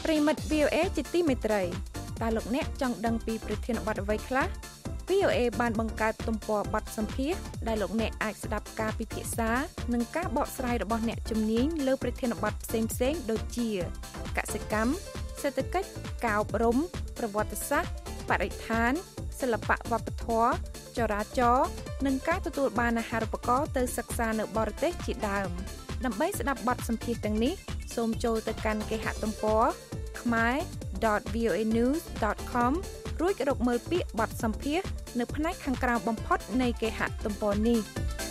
ប្រិមិត្ត VOA ជាទីមេត្រីតើលោកអ្នកចង់ដឹងពីប្រធានបទអ្វីខ្លះ VOA បានបង្កើតទំព័របទសម្ភាសន៍ដែលលោកអ្នកអាចស្ដាប់ការពិភាក្សានិងការបកស្រាយរបស់អ្នកជំនាញលើប្រធានបទផ្សេងៗដូចជាកសិកម្មសេដ្ឋកិច្ចការអប់រំប្រវត្តិសាស្ត្របរិស្ថានសិល្បៈវប្បធម៌ចរាចរណ៍និងការទទួលបានអាហារូបករណ៍ទៅសិក្សានៅបរទេសជាដើមដើម្បីស្ដាប់បទសម្ភាសន៍ទាំងនេះសូមចូលទៅកាន់គេហទំព័រ khmer.voanews.com រួចរកមើលពាក្យបទសម្ភាសន៍នៅផ្នែកខាងក្រោមបំផុតនៃគេហទំព័រនេះ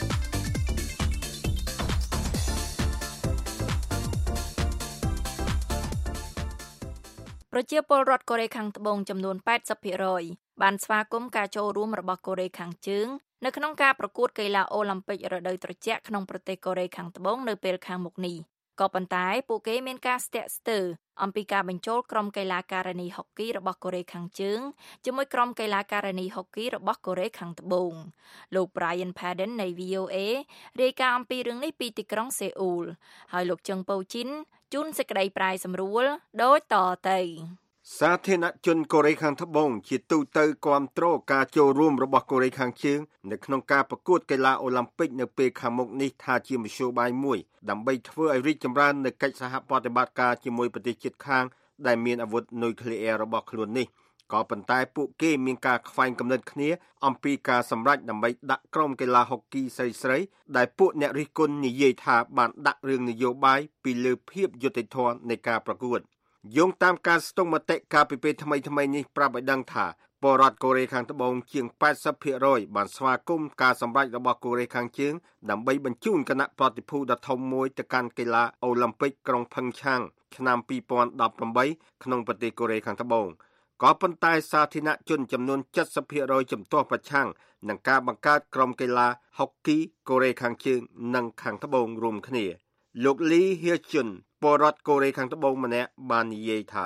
ប្រជាពលរដ្ឋកូរ៉េខាងត្បូងចំនួន 80% បានស្វាគមន៍ការចូលរួមរបស់កូរ៉េខាងជើងនៅក្នុងការប្រកួតកីឡាអូឡ িম্প ិករដូវត្រជាក់ក្នុងប្រទេសកូរ៉េខាងត្បូងនៅពេលខាងមុខនេះក៏ប៉ុន្តែពួកគេមានការស្ទាក់ស្ទើរអំពីការបញ្ចូលក្រុមកីឡាការិនីហុកគីរបស់កូរ៉េខាងជើងជាមួយក្រុមកីឡាការិនីហុកគីរបស់កូរ៉េខាងត្បូងលោក Brian Padden នៃ VOA រាយការណ៍អំពីរឿងនេះពីទីក្រុងសេអ៊ូលហើយលោកជឹងប៉ូជីនជូនសេចក្តីប្រាយសម្រួលដូចតទៅសាធារណជនកូរ៉េខាងត្បូងជាទូទៅគាំទ្រការចូលរួមរបស់កូរ៉េខាងជើងនៅក្នុងការប្រកួតកីឡាអូឡ িম্প ិកនៅពេលខាងមុខនេះថាជាមធ្យោបាយមួយដើម្បីធ្វើឲ្យរីកចម្រើននូវកិច្ចសហប្រតិបត្តិការជាមួយប្រទេសជិតខាងដែលមានអាវុធនុយក្លេអ៊ែររបស់ខ្លួននេះក៏ប៉ុន្តែពួកគេមានការខ្វែងគំនិតគ្នាអំពីការសម្រេចដើម្បីដាក់ក្រុមកីឡាហុកគីស្រីៗដែលពួកអ្នករិះគន់និយាយថាបានដាក់រឿងនយោបាយពីលើភាពយុត្តិធម៌នៃការប្រកួតយោងតាមការស្ទង់មតិការពីពេលថ្មីនេះប្រាប់ឲ្យដឹងថាពលរដ្ឋកូរ៉េខាងត្បូងជាង 80% បានស្វាគមន៍ការសម្រេចរបស់កូរ៉េខាងជើងដើម្បីបញ្ជូនគណៈប្រតិភូដ៏ធំមួយទៅកាន់កីឡាអូឡ িম্প ិកក្រុងផឹងឆាងឆ្នាំ2018ក្នុងប្រទេសកូរ៉េខាងត្បូងក៏ប៉ុន្តែសាធារណជនចំនួន 70% ជំទាស់ប្រឆាំងនឹងការបង្កើតក្រុមកីឡាហុកគីកូរ៉េខាងជើងនិងខាងត្បូងរួមគ្នាលោកលីហៀជុនពលរដ្ឋកូរ៉េខាងត្បូងម្នាក់បាននិយាយថា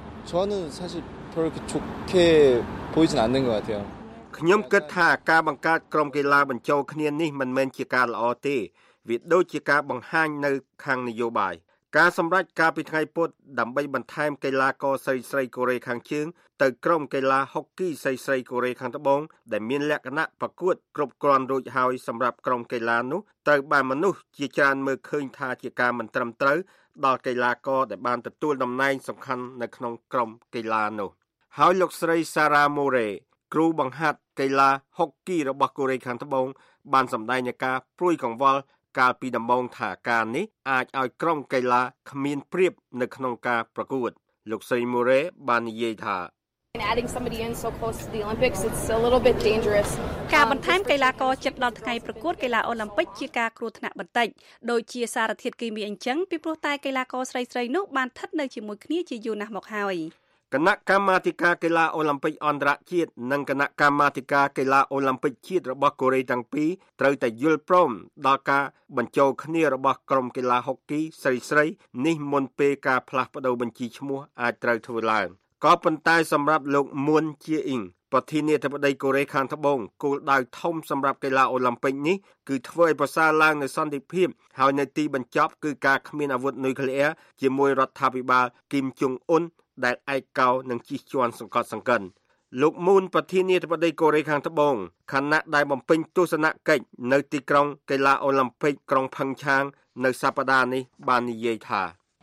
ខ្ញុំគិតថាការបង្កើតក្រុមកីឡាបញ្ចូលគ្នានេះមិនមែនជាការល្អទេវាដូចជាការបង្ហាញនៅខាងនយោបាយការសម្រេចការពីថ្ងៃពុធដើម្បីបន្ថែមកីឡាករស្រីៗកូរ៉េខាងជើងទៅក្រុមកីឡាហុកគីស្រីៗកូរ៉េខាងត្បូងដែលមានលក្ខណៈប្រកួតគ្រប់គ្រាន់រួចហើយសម្រាប់ក្រុមកីឡានោះត្រូវបានមនុស្សជាច្រើនមើលឃើញថាជាការមិនត្រឹមត្រូវដល់កីឡាករដែលបានទទួលតំណែងសំខាន់នៅក្នុងក្រុមកីឡានោះហើយលោកស្រី Sarah More គ្រូបង្ហាត់កីឡាហុកគីរបស់កូរ៉េខាងត្បូងបានសម្ដែងនៃការព្រួយកង្វល់កាលពីដំបូងថាការនេះអាចឲ្យក្រុមកីឡាគ្មានប្រៀបនៅក្នុងការប្រកួតលោកស្រី More បាននិយាយថា Adding somebody in so close to the Olympics it's a little bit dangerous ការបន្ថែមកីឡាករជិតដល់ថ្ងៃប្រកួតកីឡាអូឡ িম্প ិកជាការគ្រោះថ្នាក់បន្តិចដោយជាសារធាតុគីមីអញ្ចឹងពីព្រោះតែកីឡាករស្រីៗនោះបានស្ថិតនៅជាមួយគ្នាជាយូរណាស់មកហើយគណៈកម្មាធិការកីឡាអូឡ িম্প ិកអន្តរជាតិនិងគណៈកម្មាធិការកីឡាអូឡ িম্প ិកជាតិរបស់កូរ៉េទាំងពីរត្រូវតែយល់ព្រមដល់ការបញ្ចូលគ្នារបស់ក្រុមកីឡាហុកគីស្រីៗនេះមុនពេលការផ្លាស់ប្តូរបញ្ជីឈ្មោះអាចត្រូវធ្វើឡើងក៏ប៉ុន្តែសម្រាប់លោកមុនជាអ៊ីងប្រធានាធិបតីកូរ៉េខាងត្បូងគោលដៅធំសម្រាប់កីឡាអូឡ িম্প ិកនេះគឺធ្វើឲ្យប្រសើរឡើងនូវសន្តិភាពហើយនៅទីបញ្ចប់គឺការគ្មានអាវុធនុយក្លេអ៊ែរជាមួយរដ្ឋាភិបាលគីមជុងអ៊ុនដែលឯកោនឹងជិះជាន់សង្កត់សង្កិនលោកមូនប្រធានាធិបតីកូរ៉េខាងត្បូងខណៈដែលបំពេញទស្សនកិច្ចនៅទីក្រុងកីឡាអូឡ িম্প ិកក្រុងផឹងឆាងនៅសប្តាហ៍នេះបាននិយាយថា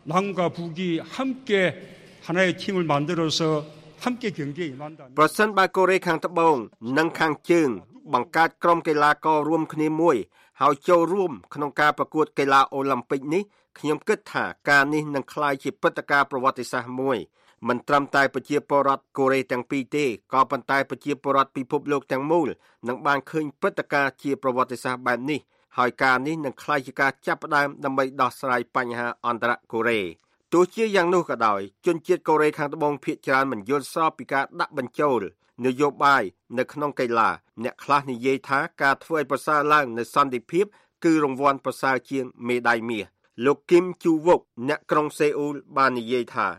ប្រសិនបើកូរ៉េខាងត្បូងនិងខាងជើងបង្កើតក្រុមកីឡាកររួមគ្នាមួយហើយចូលរួមក្នុងការប្រកួតកីឡាអូឡ িম্প ិកនេះខ្ញុំគិតថាការនេះនឹងក្លាយជាព្រឹត្តិការណ៍ប្រវត្តិសាស្ត្រមួយមិនត្រឹមតែប្រជាពលរដ្ឋកូរ៉េទាំងពីរទេក៏ប៉ុន្តែប្រជាពលរដ្ឋពិភពលោកទាំងមូលនឹងបានឃើញព្រឹត្តិការណ៍ជាប្រវត្តិសាស្ត្របែបនេះហើយការនេះនឹងក្លាយជាការចាប់ផ្ដើមដើម្បីដោះស្រាយបញ្ហាអន្តរកូរ៉េទោះជាយ៉ាងនោះក៏ដោយជនជាតិកូរ៉េខាងត្បូងភាគច្រើនមិនយល់ស្របពីការដាក់បញ្ចូលនយោបាយនៅក្នុងកីឡាអ្នកខ្លះនិយាយថាការធ្វើឲ្យប្រសើរឡើងនៅសន្តិភាពគឺរង្វាន់ប្រសើរជាងមេដាយមាសលោកគឹមជូវុកអ្នកក្រុងសេអ៊ូលបាននិយាយថា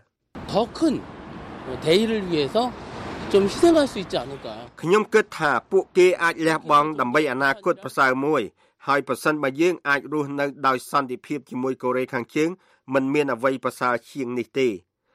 ខ្ញុំគិតថាពួកគេអាចលះបង់ដើម្បីអនាគតប្រសើរមួយហើយប្រសិនបើយើងអាចរស់នៅដោយសន្តិភាពជាមួយកូរ៉េខាងជើងមិនមានអ្វីប្រសើរជាងនេះទេ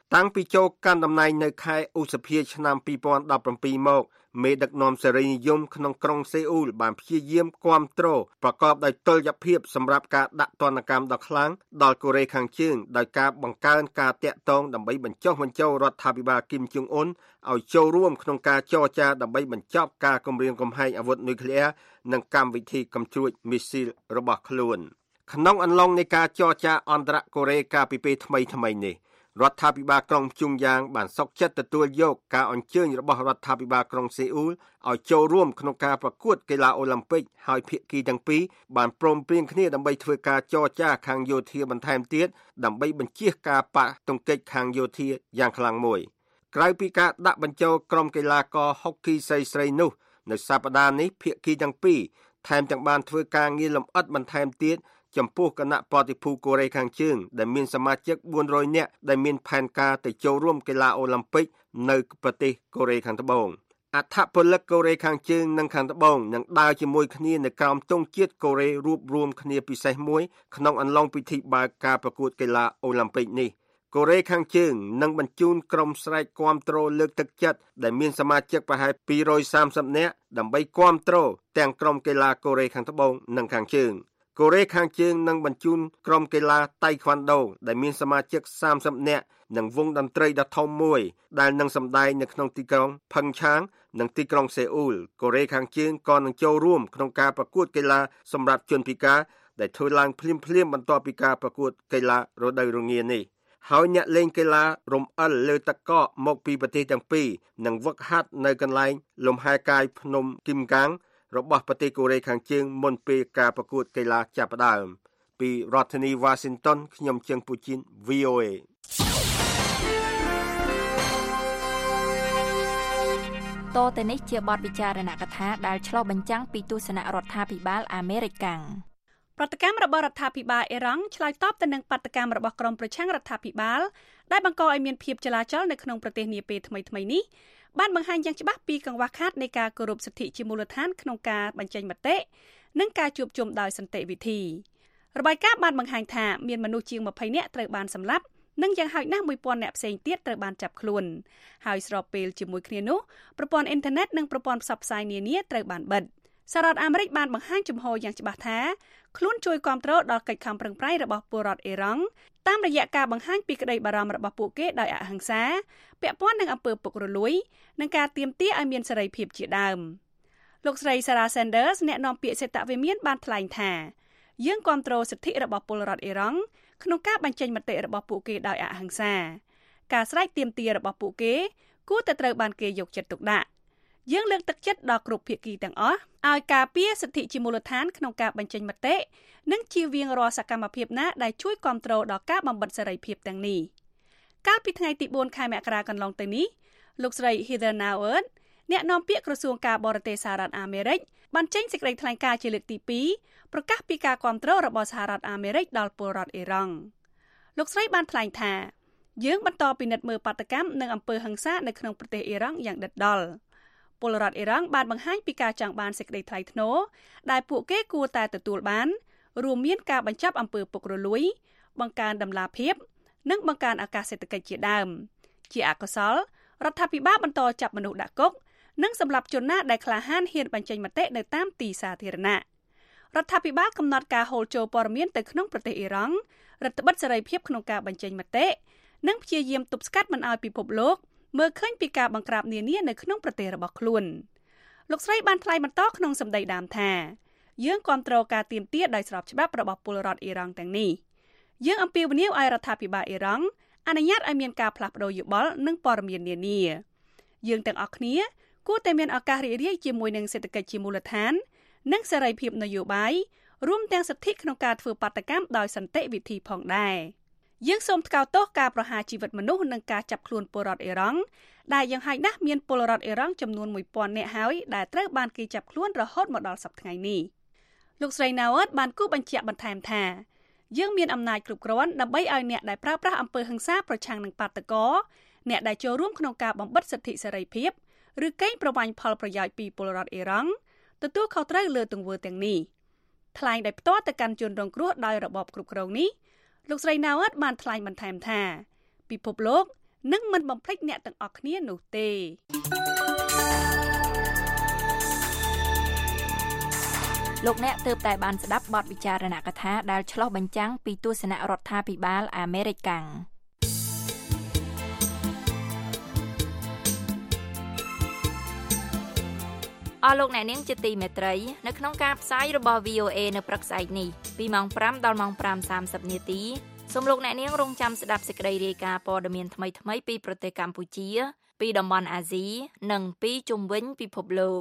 តាំងពីចូលកាន់តំណែងនៅខែឧសភាឆ្នាំ2017មកមេដឹកនាំសេរីនិយមក្នុងក្រុងសេអ៊ូលបានព្យាយាមគាំទ្រប្រកបដោយតុល្យភាពសម្រាប់ការដាក់ទណ្ឌកម្មដ៏ខ្លាំងដល់កូរ៉េខាងជើងដោយការបង្កើនការតាក់ទងដើម្បីបញ្ចុះបញ្ចូលរដ្ឋាភិបាលគីមចុងអ៊ុនឲ្យចូលរួមក្នុងការចរចាដើម្បីបញ្ចប់ការគំរាមកំហែងអាវុធនុយក្លេអ៊ែរនិងកម្មវិធីកំជ្រួចមីស៊ីលរបស់ខ្លួនក្នុងអំឡុងនៃការចរចាអន្តរកូរ៉េកាលពីពេលថ្មីនេះរដ្ឋាភិបាលក្រុងព្យុងយ៉ាងបានសុកចិត្តទទួលយកការអញ្ជើញរបស់រដ្ឋាភិបាលក្រុងសេអ៊ូលឲ្យចូលរួមក្នុងការប្រកួតកីឡាអូឡ িম্প ិកហើយភាគីទាំងពីរបានព្រមព្រៀងគ្នាដើម្បីធ្វើការចរចាខាងយោធាបន្ថែមទៀតដើម្បីបញ្ជៀសការប៉ះទង្គិចខាងយោធាយ៉ាងខ្លាំងមួយក្រៅពីការដាក់បញ្ចូលក្រុមកីឡាករហុកគីស្រីៗនោះនៅសប្តាហ៍នេះភាគីទាំងពីរថែមទាំងបានធ្វើការងារលម្អិតបន្ថែមទៀតចំពោះគណៈបដិភូកូរ៉េខាងជើងដែលមានសមាជិក400នាក់ដែលមានផែនការទៅចូលរួមកីឡាអូឡ িম্প ិកនៅប្រទេសកូរ៉េខាងត្បូងអធិពលិកកូរ៉េខាងជើងនិងខាងត្បូងនឹងដើរជាមួយគ្នានៅក្រោមទង់ជាតិកូរ៉េរួបរวมគ្នាពិសេសមួយក្នុងអំឡុងពិធីបើកការប្រកួតកីឡាអូឡ িম্প ិកនេះកូរ៉េខាងជើងនឹងបញ្ជូនក្រុមស្រែកគាំទ្រលើកទឹកចិត្តដែលមានសមាជិកប្រហែល230នាក់ដើម្បីគាំទ្រទាំងក្រុមកីឡាកូរ៉េខាងត្បូងនិងខាងជើងកូរ៉េខាងជើងនឹងបញ្ជូនក្រុមកីឡាតៃក្វាន់ដូដែលមានសមាជិក30នាក់និងវងតន្ត្រីដ៏ធំមួយដែលនឹងសម្ដែងនៅក្នុងទីក្រុងផឹងឆាងនិងទីក្រុងសេអ៊ូលកូរ៉េខាងជើងក៏នឹងចូលរួមក្នុងការប្រកួតកីឡាសម្រាប់ជនពិការដែលធ្វើឡើងភ្លាមបន្ទាប់ពីការប្រកួតកីឡារដូវរងានេះហើយអ្នកលេងកីឡារំអិលលើទឹកកកមកពីប្រទេសទាំងពីរនឹងវឹកហាត់នៅកន្លែងលំហែកាយភ្នំគីមកាំងរបស់ប្រទេសកូរ៉េខាងជើងមុនពេលការប្រកួតកីឡាចាប់ផ្ដើមពីរដ្ឋធានី Washington ខ្ញុំជើងពូជីន VOA តទៅនេះជាបទវិចារណកថាដែលឆ្លុះបញ្ចាំងពីទស្សនៈរដ្ឋាភិបាលអាមេរិកកាំងប្រតិកម្មរបស់រដ្ឋាភិបាលអ៊ីរ៉ង់ឆ្លើយតបទៅនឹងបាតុកម្មរបស់ក្រុមប្រឆាំងរដ្ឋាភិបាលដែលបង្កឲ្យមានភាពចលាចលនៅក្នុងប្រទេសនាពេលថ្មីនេះបានបង្ហាញយ៉ាងច្បាស់ពីកង្វះខាតនៃការគោរពសិទ្ធិជាមូលដ្ឋានក្នុងការបញ្ចេញមតិនិងការជួបជុំដោយសន្តិវិធីរបាយការណ៍បានបង្ហាញថាមានមនុស្សជាង20នាក់ត្រូវបានសម្លាប់និងយ៉ាងហោចណាស់ 1000 នាក់ផ្សេងទៀតត្រូវបានចាប់ខ្លួនហើយស្របពេលជាមួយគ្នានោះប្រព័ន្ធអ៊ីនធឺណិតនិងប្រព័ន្ធផ្សព្វផ្សាយនានាត្រូវបានបិទសហរដ្ឋអាមេរិកបានបង្ហាញជំហរយ៉ាងច្បាស់ថាខ្លួនជួយគាំទ្រដល់កិច្ចខំប្រឹងប្រែងរបស់ពលរដ្ឋអ៊ីរ៉ង់តាមរយៈការបង្ហាញពីក្តីបារម្ភរបស់ពួកគេដោយអហិង្សាពាក់ព័ន្ធនឹងអំពើពុករលួយនិងការទាមទារឲ្យមានសេរីភាពជាដើមលោកស្រី Sarah Sanders អ្នកនាំពាក្យសេតវិមានបានថ្លែងថាយើងគាំទ្រសិទ្ធិរបស់ពលរដ្ឋអ៊ីរ៉ង់ក្នុងការបញ្ចេញមតិរបស់ពួកគេដោយអហិង្សាការស្រែកទាមទាររបស់ពួកគេគួរតែត្រូវបានគេយកចិត្តទុកដាក់យើងលើកទឹកចិត្តដល់គ្រប់ភាគីទាំងអស់ឲ្យការពារសិទ្ធិជាមូលដ្ឋានក្នុងការបញ្ចេញមតិនិងជៀសវាងរាល់សកម្មភាពណាដែលជួយគាំទ្រដល់ការបំបិទសេរីភាពទាំងនេះកាលពីថ្ងៃទី4ខែមករាកន្លងទៅនេះលោកស្រី Heather Nauert អ្នកនាំពាក្យក្រសួងការបរទេសសហរដ្ឋអាមេរិកបានចេញសេចក្តីថ្លែងការណ៍ជាលើកទី2ប្រកាសពីការគាំទ្ររបស់សហរដ្ឋអាមេរិកដល់ពលរដ្ឋអ៊ីរ៉ង់លោកស្រីបានថ្លែងថាយើងបន្តពិនិត្យមើលបាតុកម្មនិងអំពើហិង្សានៅក្នុងប្រទេសអ៊ីរ៉ង់យ៉ាងដិតដល់ពលរដ្ឋអ៊ីរ៉ង់បានបង្ហាញពីការចង់បានសេចក្តីថ្លៃថ្នូរដែលពួកគេគួរតែទទួលបានរួមមានការបញ្ចប់អំពើពុករលួយបង្កើនតម្លាភាពនិងបង្កើនឱកាសសេដ្ឋកិច្ចជាដើមជាអកុសលរដ្ឋាភិបាលបន្តចាប់មនុស្សដាក់គុកនិងសម្លាប់ជនណាដែលក្លាហានហ៊ានបញ្ចេញមតិនៅតាមទីសាធារណៈរដ្ឋាភិបាលកំណត់ការហូរចូលព័ត៌មានទៅក្នុងប្រទេសអ៊ីរ៉ង់រឹតបន្តឹងសេរីភាពក្នុងការបញ្ចេញមតិនិងព្យាយាមទប់ស្កាត់មិនឲ្យពិភពលោកមើលឃើញពីការបង្ក្រាបនានានៅក្នុងប្រទេសរបស់ខ្លួនលោកស្រីបានថ្លែងបន្តក្នុងសម្ដីដើមថាយើងគាំទ្រការទាមទារដោយស្របច្បាប់របស់ពលរដ្ឋអ៊ីរ៉ង់ទាំងនេះយើងអំពាវនាវឲ្យរដ្ឋាភិបាលអ៊ីរ៉ង់អនុញ្ញាតឲ្យមានការផ្លាស់ប្តូរយោបល់និងព័ត៌មាននានាយើងទាំងអស់គ្នាគួរតែមានឱកាសរីករាយជាមួយនឹងសេដ្ឋកិច្ចជាមូលដ្ឋាននិងសេរីភាពនយោបាយរួមទាំងសិទ្ធិក្នុងការធ្វើបាតកម្មដោយសន្តិវិធីផងដែរយើងសូមថ្កោលទោសការប្រហារជីវិតមនុស្សនិងការចាប់ខ្លួនពលរដ្ឋអ៊ីរ៉ង់ដែលយ៉ាងហោចណាស់មានពលរដ្ឋអ៊ីរ៉ង់ចំនួន 1000 នាក់ហើយដែលត្រូវបានគេចាប់ខ្លួនរហូតមកដល់សប្តាហ៍ថ្ងៃនេះលោកស្រី Nauert បានគូបញ្ជាក់បន្ថែមថាយើងមានអំណាចគ្រប់គ្រាន់ដើម្បីឲ្យអ្នកដែលប្រើប្រាស់អំពើហិង្សាប្រឆាំងនឹងបាតុករអ្នកដែលចូលរួមក្នុងការបំបិទសិទ្ធិសេរីភាពឬកេងប្រវ័ញ្ចផលប្រយោជន៍ពីពលរដ្ឋអ៊ីរ៉ង់ទទួលខុសត្រូវលើទង្វើទាំងនេះថ្លែងដោយផ្ទាល់ទៅកាន់ជនរងគ្រោះដោយរបបគ្រប់គ្រងនេះលោកស្រី Nauert បានថ្លែងបន្ថែមថាពិភពលោកនិងមិនបំភ្លេចអ្នកទាំងអស់គ្នានោះទេលោកអ្នកទើបតែបានស្ដាប់បទវិចារណកថាដែលឆ្លុះបញ្ចាំងពីទស្សនៈរដ្ឋាភិបាលអាមេរិកកាំងអស់លោកអ្នកនាងជាទីមេត្រីនៅក្នុងការផ្សាយរបស់ VOA នៅព្រឹកស្អែកនេះពីម៉ោង 5 ដល់ម៉ោង 5:30 នាទីសូមលោកអ្នកនាងរងចាំស្ដាប់សេចក្តីរាយការណ៍ព័ត៌មានថ្មីៗពីប្រទេសកម្ពុជាពីតំបន់អាស៊ីនិងពីជុំវិញពិភពលោក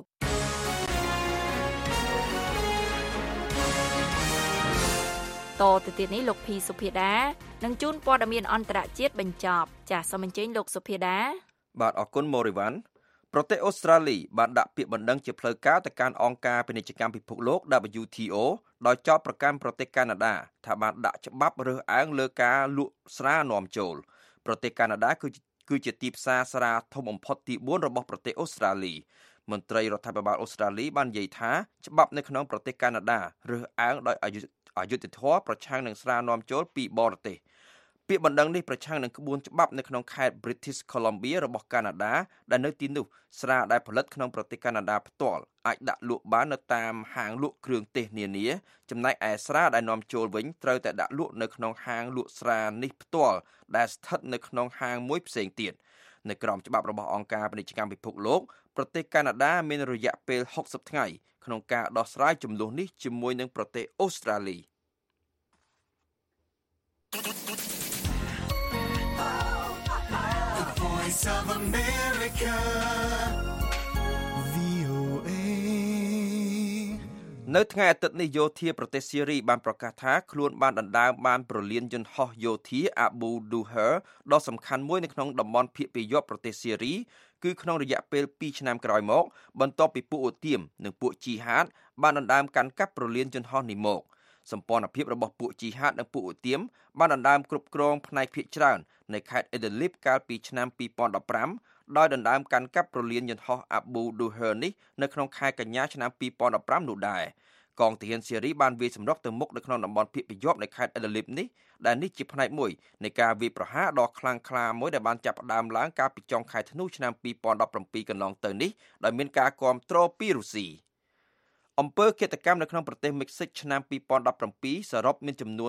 តទៅទៀតនេះលោកភីសុភាដានឹងជូនព័ត៌មានអន្តរជាតិបញ្ចប់ចាសសូមអញ្ជើញលោកសុភាដាបាទអរគុណម៉ូរីវ៉ាន់ប្រទេសអូស្ត្រាលីបានដាក់ពាក្យបណ្ដឹងជាផ្លូវការទៅកាន់អង្គការពាណិជ្ជកម្មពិភពលោក WTO ដោយចោទប្រកាន់ប្រទេសកាណាដាថាបានដាក់ច្បាប់រើសអើងលើការលក់ស្រានាំចូលប្រទេសកាណាដាគឺជាទីផ្សារស្រាធំបំផុតទី4របស់ប្រទេសអូស្ត្រាលីមន្ត្រីរដ្ឋាភិបាលអូស្ត្រាលីបាននិយាយថាច្បាប់នៅក្នុងប្រទេសកាណាដារើសអើងដោយអយុត្តិធម៌ប្រឆាំងនឹងស្រានាំចូលពីបរទេសពាក្យបណ្ដឹងនេះប្រឆាំងនឹងក្បួនច្បាប់នៅក្នុងខេត្ត British Columbia របស់កាណាដាដែលនៅទីនោះស្រាដែលផលិតក្នុងប្រទេសកាណាដាផ្ទាល់អាចដាក់លក់បាននៅតាមហាងលក់គ្រឿងទេសនានាចំណែកឯស្រាដែលនាំចូលវិញត្រូវតែដាក់លក់នៅក្នុងហាងលក់ស្រានេះផ្ទាល់ដែលស្ថិតនៅក្នុងហាងមួយផ្សេងទៀតនៅក្រោមច្បាប់របស់អង្គការពាណិជ្ជកម្មពិភពលោកប្រទេសកាណាដាមានរយៈពេល60ថ្ងៃក្នុងការដោះស្រាយជម្លោះនេះជាមួយនឹងប្រទេសអូស្ត្រាលី Voice of America VOA នៅថ្ងៃអាទិត្យនេះយោធាប្រទេសស៊េរីបានប្រកាសថាខ្លួនបានដណ្ដើមបានព្រលានយន្តហោះយោធា Abu Duher ដ៏សំខាន់មួយនៅក្នុងតំបន់ភាគពាយ័ព្យប្រទេសស៊េរីគឺក្នុងរយៈពេល2ឆ្នាំក្រោយមកបន្ទាប់ពីពួកអូទៀមនិងពួកជីហាតបានដណ្ដើមកាន់កាប់ព្រលានយន្តហោះនេះមកសម្ព័ន្ធភាពរបស់ពួកជីហាតនិងពួកអូទៀមបានដណ្ដើមគ្រប់គ្រងផ្នែកភាគច្រើននៃខេត្ត Idlib កាលពីឆ្នាំ2015ដោយដណ្ដើមកាន់កាប់ព្រលានយន្តហោះ Abu Duher នេះនៅក្នុងខែកញ្ញាឆ្នាំ2015នោះដែរកងទាហានស៊េរីបានវាយសម្រុកទៅមុខនៅក្នុងតំបន់ភាគពាយ័ព្យនៃខេត្ត Idlib នេះដែលនេះជាផ្នែកមួយនៃការវាយប្រហារដ៏ខ្លាំងក្លាមួយដែលបានចាប់ផ្ដើមឡើងកាលពីចុងខែធ្នូឆ្នាំ2017កន្លងទៅនេះដោយមានការគាំទ្រពីរុស្ស៊ីអំពើឃាតកម្មនៅក្នុងប្រទេសមិចស៊ិកឆ្នាំ2017សរុបមានចំនួន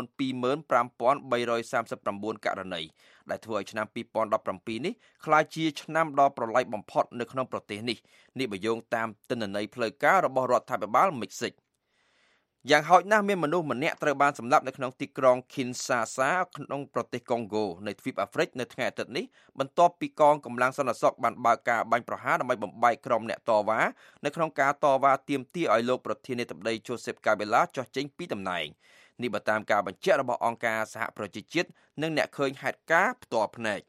25,339 ករណីដែលធ្វើឲ្យឆ្នាំ2017នេះក្លាយជាឆ្នាំដ៏ប្រឡ័យបំផុតនៅក្នុងប្រទេសនេះបើយោងតាមទិន្នន័យផ្លូវការរបស់រដ្ឋាភិបាលមិចស៊ិកយ៉ាងហោចណាស់មានមនុស្សម្នាក់ត្រូវបានសម្លាប់នៅក្នុងទីក្រុង Kinshasa ក្នុងប្រទេសកុងហ្គោនៃទ្វីបអាហ្វ្រិកនៅថ្ងៃអាទិត្យនេះបន្ទាប់ពីកងកម្លាំងសន្តិសុខបានបើកការបាញ់ប្រហារដើម្បីបំបែកក្រុមអ្នកតវ៉ានៅក្នុងការតវ៉ាទាមទារឲ្យលោកប្រធានាធិបតី Joseph Kabila ចុះចេញពីតំណែងនេះបើតាមការបញ្ជាក់របស់អង្គការសហប្រជាជាតិនិងអ្នកឃើញហេតុការណ៍ផ្ទាល់ភ្នែក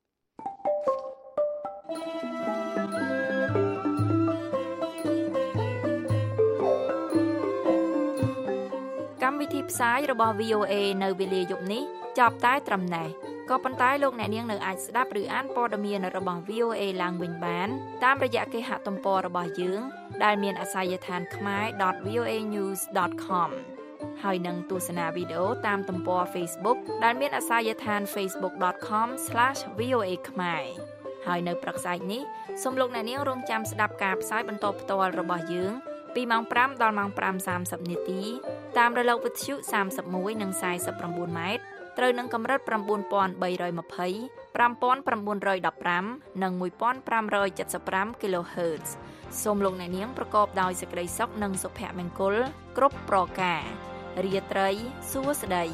កម្មវិធីផ្សាយរបស់ VOA នៅវេលាយប់នេះចប់តែត្រឹមណេះក៏ប៉ុន្តែលោកអ្នកនាងនៅអាចស្ដាប់ឬអានព័ត៌មានរបស់ VOA ឡើងវិញបានតាមរយៈគេហទំព័ររបស់យើងដែលមានអាសយដ្ឋាន khmer.voanews.com ហើយនឹងទស្សនាវីដេអូតាមទំព័រ Facebook ដែលមានអាសយដ្ឋាន facebook.com/voa khmer ហើយនៅព្រឹកស្អែកនេះសូមលោកអ្នកនាងរងចាំស្ដាប់ការផ្សាយបន្តផ្ទាល់របស់យើងពីម៉ោង 5 ដល់ម៉ោង 5:30 នាទីតាមរលកវិទ្យុ31និង49ម៉ែត្រត្រូវនឹងកម្រិត 9320 5915 និង 1575 kHz សូមលោកអ្នកនាងប្រកបដោយសេចក្តីសុខនិងសុភមង្គលគ្រប់ប្រការរាត្រីសួស្តី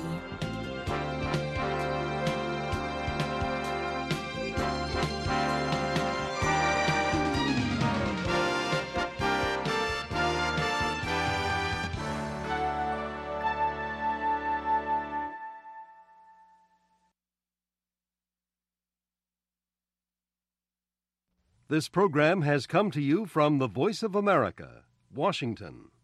This program has come to you from the Voice of America, Washington.